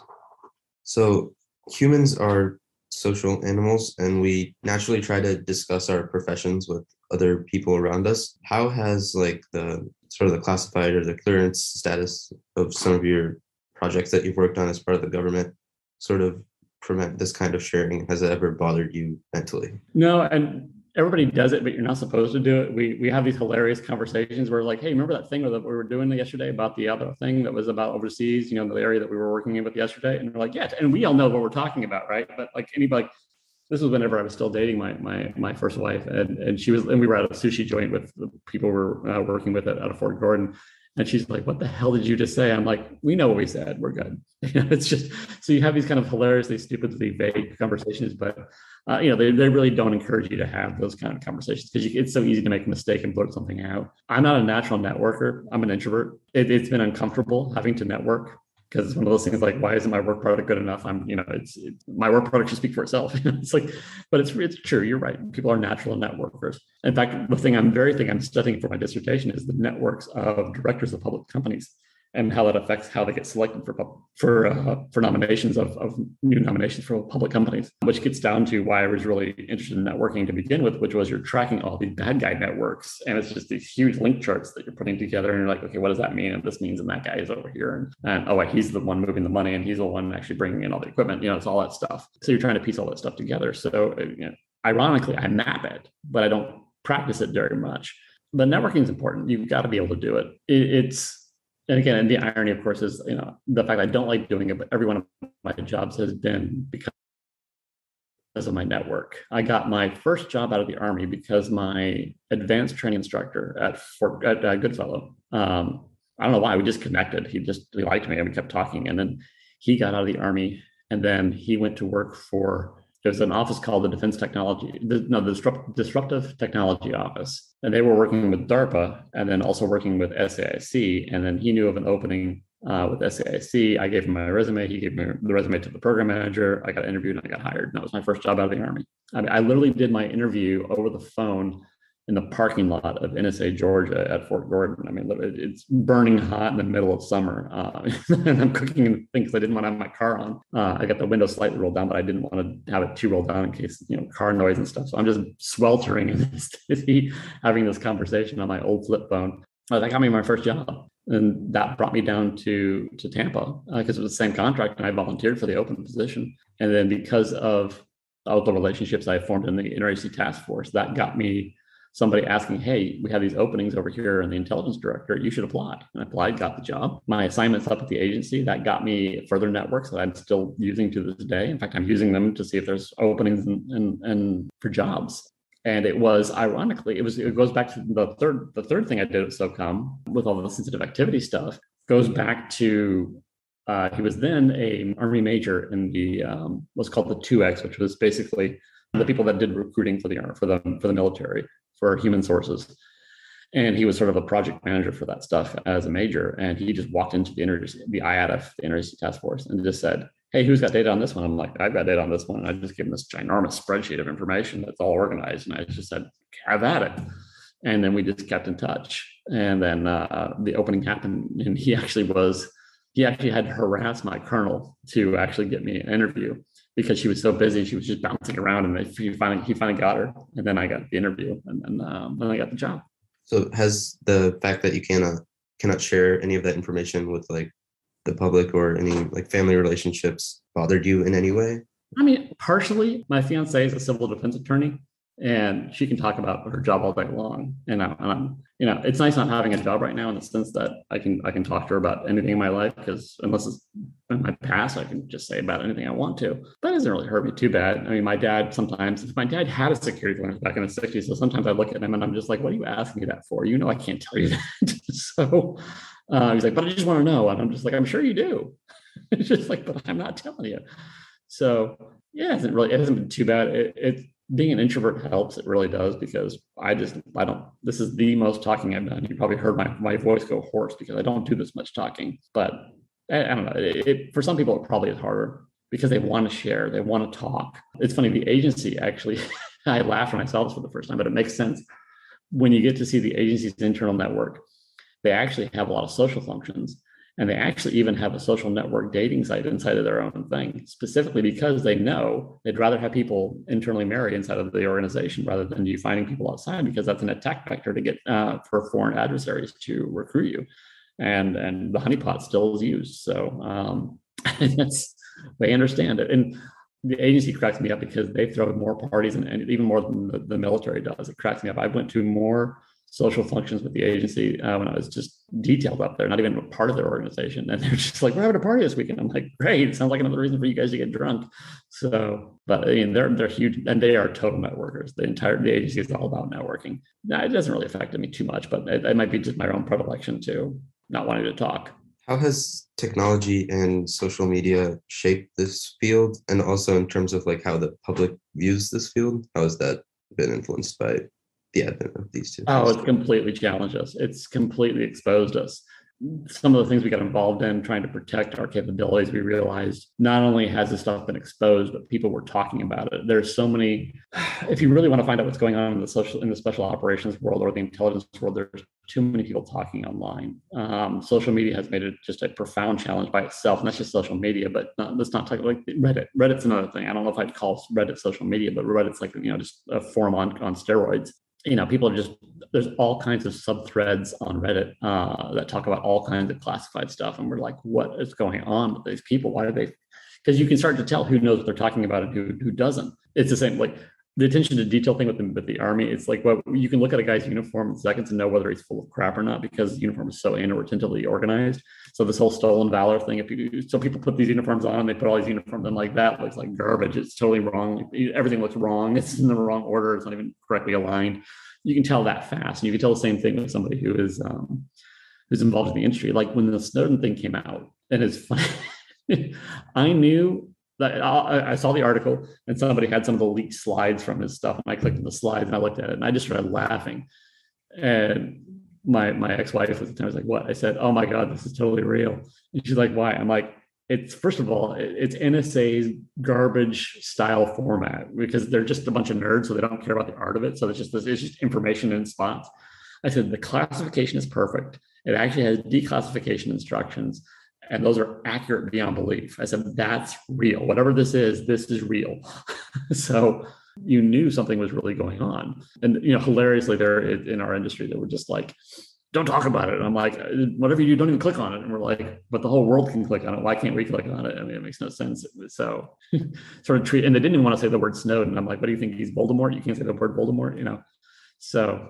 So humans are social animals, and we naturally try to discuss our professions with other people around us. How has the sort of the classified or the clearance status of some of your projects that you've worked on as part of the government sort of prevent this kind of sharing? Has it ever bothered you mentally? No, and everybody does it, but you're not supposed to do it. We have these hilarious conversations where like, hey, remember that thing that we were doing yesterday about the other thing that was about overseas, you know, the area that we were working in with yesterday? And they're like, yeah, and we all know what we're talking about, right? But like anybody, this was whenever I was still dating my first wife, and we were at a sushi joint with the people we were working with out of Fort Gordon. And she's like, what the hell did you just say? I'm like, we know what we said. We're good. It's just, so you have these kind of hilariously, stupidly vague conversations, but they really don't encourage you to have those kind of conversations because it's so easy to make a mistake and blurt something out. I'm not a natural networker. I'm an introvert. It's been uncomfortable having to network because it's one of those things like, why isn't my work product good enough? My work product should speak for itself. It's like, but it's true. You're right. People are natural networkers. In fact, the thing I'm studying for my dissertation is the networks of directors of public companies and how that affects how they get selected for nominations of new nominations for public companies, which gets down to why I was really interested in networking to begin with, which was you're tracking all these bad guy networks. And it's just these huge link charts that you're putting together. And you're like, okay, what does that mean? And this means, and that guy is over here. And oh, wait, he's the one moving the money and he's the one actually bringing in all the equipment. It's all that stuff. So you're trying to piece all that stuff together. So ironically, I map it, but I don't practice it very much. But networking is important. You've got to be able to do it. And again, and the irony, of course, is the fact I don't like doing it, but every one of my jobs has been because of my network. I got my first job out of the Army because my advanced training instructor at Goodfellow, I don't know why, we just connected. He liked me and we kept talking. And then he got out of the Army and then he went to work for, there's an office called the the Disruptive Technology Office. And they were working with DARPA and then also working with SAIC. And then he knew of an opening with SAIC. I gave him my resume. He gave me the resume to the program manager. I got interviewed and I got hired. And that was my first job out of the Army. I literally did my interview over the phone in the parking lot of NSA, Georgia at Fort Gordon. It's burning hot in the middle of summer. And I'm cooking things I didn't want to have my car on. I got the window slightly rolled down, but I didn't want to have it too rolled down in case, car noise and stuff. So I'm just sweltering in this city, having this conversation on my old flip phone. That got me my first job. And that brought me down to Tampa because it was the same contract and I volunteered for the open position. And then because of all the relationships I formed in the interagency task force, that got me somebody asking, hey, we have these openings over here and the intelligence director, you should apply. And I applied, got the job. My assignments up at the agency, that got me further networks that I'm still using to this day. In fact, I'm using them to see if there's openings and for jobs. And it was, ironically, it goes back to the third thing I did at SOCOM with all the sensitive activity stuff, goes back to, he was then a Army major in the, what's called the 2X, which was basically the people that did recruiting for the military, for human sources. And he was sort of a project manager for that stuff as a major. And he just walked into the IATF, the Interagency Task Force, and just said, hey, who's got data on this one? I'm like, I've got data on this one. And I just gave him this ginormous spreadsheet of information that's all organized. And I just said, have at it. And then we just kept in touch. And then the opening happened. And he actually had to harass my colonel to actually get me an interview because she was so busy. She was just bouncing around and he finally got her. And then I got the interview and then I got the job. So has the fact that you cannot share any of that information with like the public or any like family relationships bothered you in any way? I mean, partially. My fiance is a civil defense attorney and she can talk about her job all day long. And I'm it's nice not having a job right now in the sense that I can talk to her about anything in my life because unless it's in my past, I can just say about anything I want to. That doesn't really hurt me too bad. I mean, my dad had a security clearance back in the 60s. So sometimes I look at him and I'm just like, what are you asking me that for? I can't tell you that. So he's like, but I just want to know. And I'm just like, I'm sure you do. It's just like, but I'm not telling you. So yeah, it hasn't been too bad. Being an introvert helps. It really does because this is the most talking I've done. You probably heard my voice go hoarse because I don't do this much talking, but I don't know. For some people, it probably is harder because they want to share, they want to talk. It's funny, the agency actually, I laughed when I saw this for the first time, but it makes sense. When you get to see the agency's internal network, they actually have a lot of social functions. And they actually even have a social network dating site inside of their own thing, specifically because they know they'd rather have people internally marry inside of the organization rather than you finding people outside, because that's an attack vector to get for foreign adversaries to recruit you. And the honeypot still is used. So they understand it. And the agency cracks me up because they throw more parties and even more than the military does. It cracks me up. I went to more social functions with the agency when I was just detailed up there, not even a part of their organization. And they're just like, we're having a party this weekend. I'm like, great. It sounds like another reason for you guys to get drunk. So, but I mean, they're huge and they are total networkers. The agency is all about networking. Now, it doesn't really affect me too much, but it might be just my own predilection to not wanting to talk. How has technology and social media shaped this field? And also in terms of like how the public views this field, how has that been influenced by the advent of these two? Oh, it's completely challenged us. It's completely exposed us. Some of the things we got involved in trying to protect our capabilities, we realized not only has this stuff been exposed, but people were talking about it. There's so many, if you really want to find out what's going on in the special operations world or the intelligence world, there's too many people talking online. Social media has made it just a profound challenge by itself, not just social media, but let's not talk like Reddit. Reddit's another thing. I don't know if I'd call Reddit social media, but Reddit's like, just a forum on steroids. People are there's all kinds of sub threads on Reddit that talk about all kinds of classified stuff. And we're like, what is going on with these people? Why are they? Because you can start to tell who knows what they're talking about and who doesn't. It's the same, like the attention to detail thing with the Army. It's like, well, you can look at a guy's uniform in seconds and know whether he's full of crap or not because the uniform is so inattentively organized. So this whole stolen valor thing, so people put these uniforms on and they put all these uniforms on like that looks like garbage. It's totally wrong. Everything looks wrong. It's in the wrong order. It's not even correctly aligned. You can tell that fast. And you can tell the same thing with somebody who's involved in the industry. Like when the Snowden thing came out, and it's funny, I knew that I saw the article and somebody had some of the leaked slides from his stuff. And I clicked on the slides and I looked at it and I just started laughing. And my ex-wife at the time was like, what? I said, oh my God, this is totally real. And she's like, why? I'm like, it's first of all, it's NSA's garbage style format because they're just a bunch of nerds, so they don't care about the art of it. So it's just information in spots. I said the classification is perfect. It actually has declassification instructions, and those are accurate beyond belief. I said that's real. Whatever this is real. So you knew something was really going on. And hilariously, there in our industry, they were just like, don't talk about it. And I'm like, whatever you do, don't even click on it. And we're like, but the whole world can click on it. Why can't we click on it? I mean, it makes no sense. So sort of and they didn't even want to say the word Snowden. I'm like, what do you think? He's Voldemort? You can't say the word Voldemort, So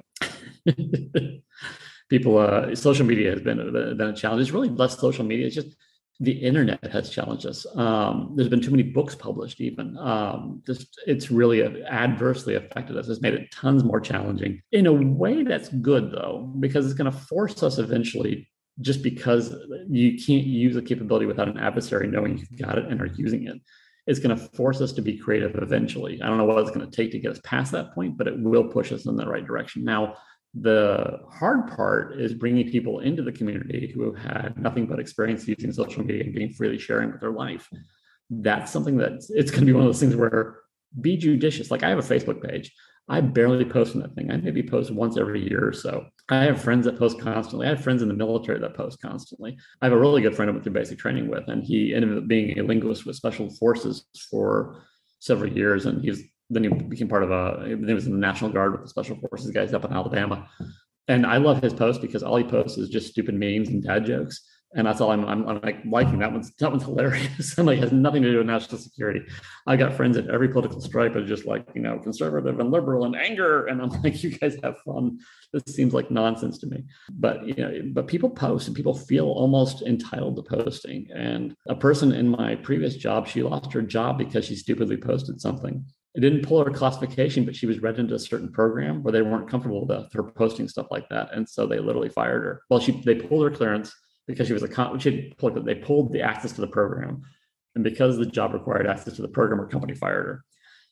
people, social media has been a challenge. It's really less social media. It's just the internet has challenged us. There's been too many books published even. It's really adversely affected us. It's made it tons more challenging. In a way that's good though, because it's going to force us eventually, just because you can't use a capability without an adversary knowing you've got it and are using it. It's going to force us to be creative eventually. I don't know what it's going to take to get us past that point, but it will push us in the right direction. Now, the hard part is bringing people into the community who have had nothing but experience using social media and being freely sharing with their life. That's something that it's going to be one of those things where be judicious. Like I have a Facebook page. I barely post on that thing. I maybe post once every year or so. I have friends that post constantly. I have friends in the military that post constantly. I have a really good friend I went through basic training with, and he ended up being a linguist with special forces for several years. And then he became part of he was in the National Guard with the Special Forces guys up in Alabama. And I love his posts because all he posts is just stupid memes and dad jokes. And that's all I'm like liking. That one's hilarious. I'm like, has nothing to do with national security. I got friends at every political stripe are just like, conservative and liberal and anger. And I'm like, you guys have fun. This seems like nonsense to me. But but people post and people feel almost entitled to posting. And a person in my previous job, she lost her job because she stupidly posted something. It didn't pull her classification, but she was read into a certain program where they weren't comfortable with her posting stuff like that. And so they literally fired her. Well, they pulled her clearance because she was they pulled the access to the program. And because the job required access to the program, her company fired her.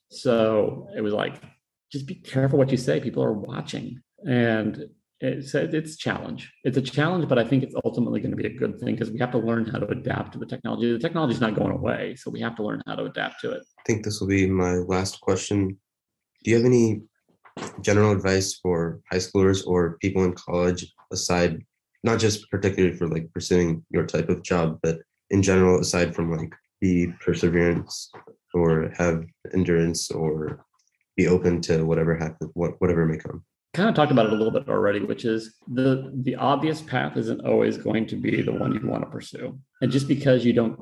So it was like, just be careful what you say. People are watching. And it's a challenge. It's a challenge, but I think it's ultimately going to be a good thing because we have to learn how to adapt to the technology. The technology is not going away, so we have to learn how to adapt to it. I think this will be my last question. Do you have any general advice for high schoolers or people in college, aside, not just particularly for like pursuing your type of job, but in general, aside from like be perseverance or have endurance or be open to whatever happens, whatever may come? Kind of talked about it a little bit already, which is the obvious path isn't always going to be the one you want to pursue. And just because you don't get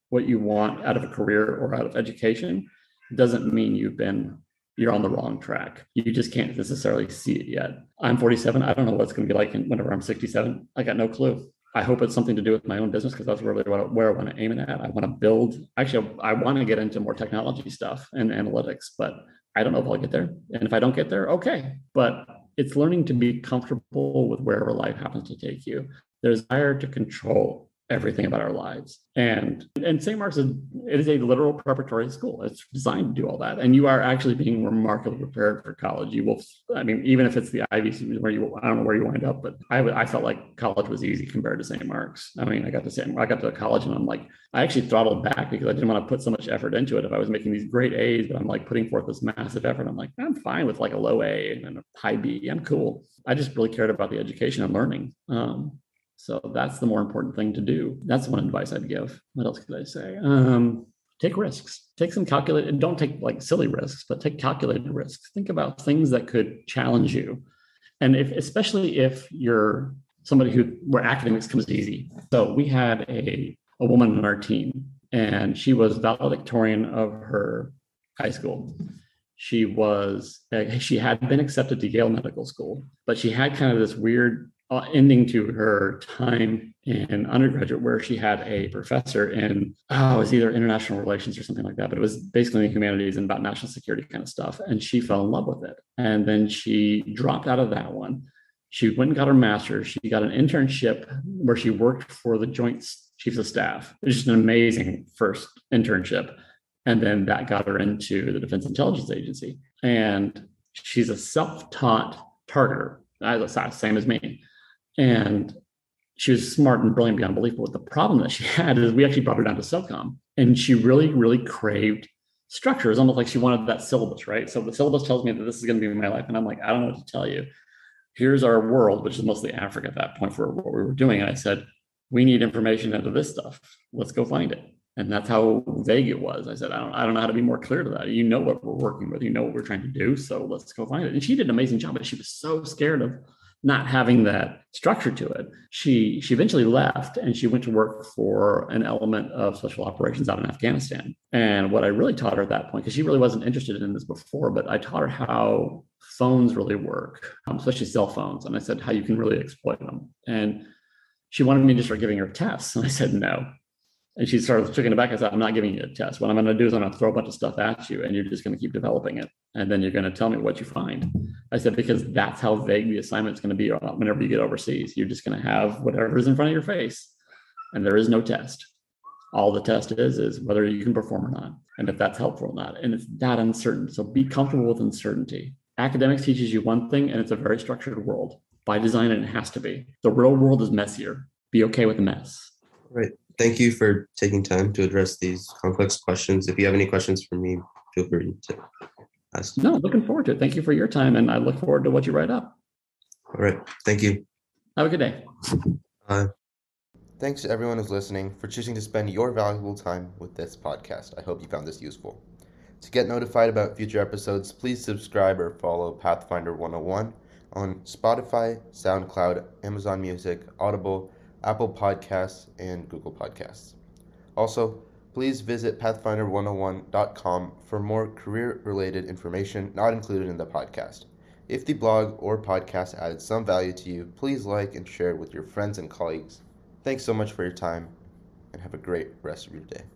what you want out of a career or out of education doesn't mean you're on the wrong track. You just can't necessarily see it yet. I'm 47. I don't know what it's going to be like whenever I'm 67. I got no clue. I hope it's something to do with my own business, because that's really where I want to aim it at. I want to build, actually, I want to get into more technology stuff and analytics, but I don't know if I'll get there. And if I don't get there, okay. But it's learning to be comfortable with wherever life happens to take you. There's a desire to control everything about our lives. And St. Mark's it is a literal preparatory school. It's designed to do all that. And you are actually being remarkably prepared for college. You will, I mean, even if it's the Ivy where I don't know where you wind up, but I felt like college was easy compared to St. Mark's. I mean, I got to college and I'm like, I actually throttled back because I didn't want to put so much effort into it. If I was making these great A's, but I'm like putting forth this massive effort, I'm like, I'm fine with like a low A and a high B. I'm cool. I just really cared about the education and learning. So that's the more important thing to do. That's one advice I'd give. What else could I say? Take risks. Take some calculated, don't take like silly risks, but take calculated risks. Think about things that could challenge you. And especially if you're somebody where academics comes easy. So we had a woman on our team, and she was valedictorian of her high school. She had been accepted to Yale Medical School, but she had kind of this weird ending to her time in undergraduate where she had a professor in, it was either international relations or something like that, but it was basically in the humanities and about national security kind of stuff. And she fell in love with it. And then she dropped out of that one. She went and got her master's. She got an internship where she worked for the Joint Chiefs of Staff. It was just an amazing first internship. And then that got her into the Defense Intelligence Agency. And she's a self-taught targeter, same as me. And she was smart and brilliant beyond belief. But the problem that she had is we actually brought her down to SOCOM, and she really, really craved structure. It's almost like she wanted that syllabus, right? So the syllabus tells me that this is going to be my life. And I'm like, I don't know what to tell you. Here's our world, which is mostly Africa at that point for what we were doing. And I said, we need information into this stuff. Let's go find it. And that's how vague it was. I said, I don't know how to be more clear to that. You know what we're working with. You know what we're trying to do. So let's go find it. And she did an amazing job, but she was so scared of not having that structure to it. She eventually left, and she went to work for an element of special operations out in Afghanistan. And what I really taught her at that point, because she really wasn't interested in this before, but I taught her how phones really work, especially cell phones. And I said how you can really exploit them. And she wanted me to start giving her tests. And I said, no. And she started taking it back. I said, I'm not giving you a test. What I'm going to do is I'm going to throw a bunch of stuff at you, and you're just going to keep developing it. And then you're going to tell me what you find. I said, because that's how vague the assignment's going to be whenever you get overseas. You're just going to have whatever's in front of your face, and there is no test. All the test is whether you can perform or not, and if that's helpful or not. And it's that uncertain. So be comfortable with uncertainty. Academics teaches you one thing, and it's a very structured world. By design, it has to be. The real world is messier. Be okay with the mess. Right. Thank you for taking time to address these complex questions. If you have any questions for me, feel free to ask. No, looking forward to it. Thank you for your time, and I look forward to what you write up. All right. Thank you. Have a good day. Bye. Thanks to everyone who's listening for choosing to spend your valuable time with this podcast. I hope you found this useful. To get notified about future episodes, please subscribe or follow Pathfinder 101 on Spotify, SoundCloud, Amazon Music, Audible, Apple Podcasts, and Google Podcasts. Also, please visit pathfinder101.com for more career-related information not included in the podcast. If the blog or podcast added some value to you, please like and share it with your friends and colleagues. Thanks so much for your time, and have a great rest of your day.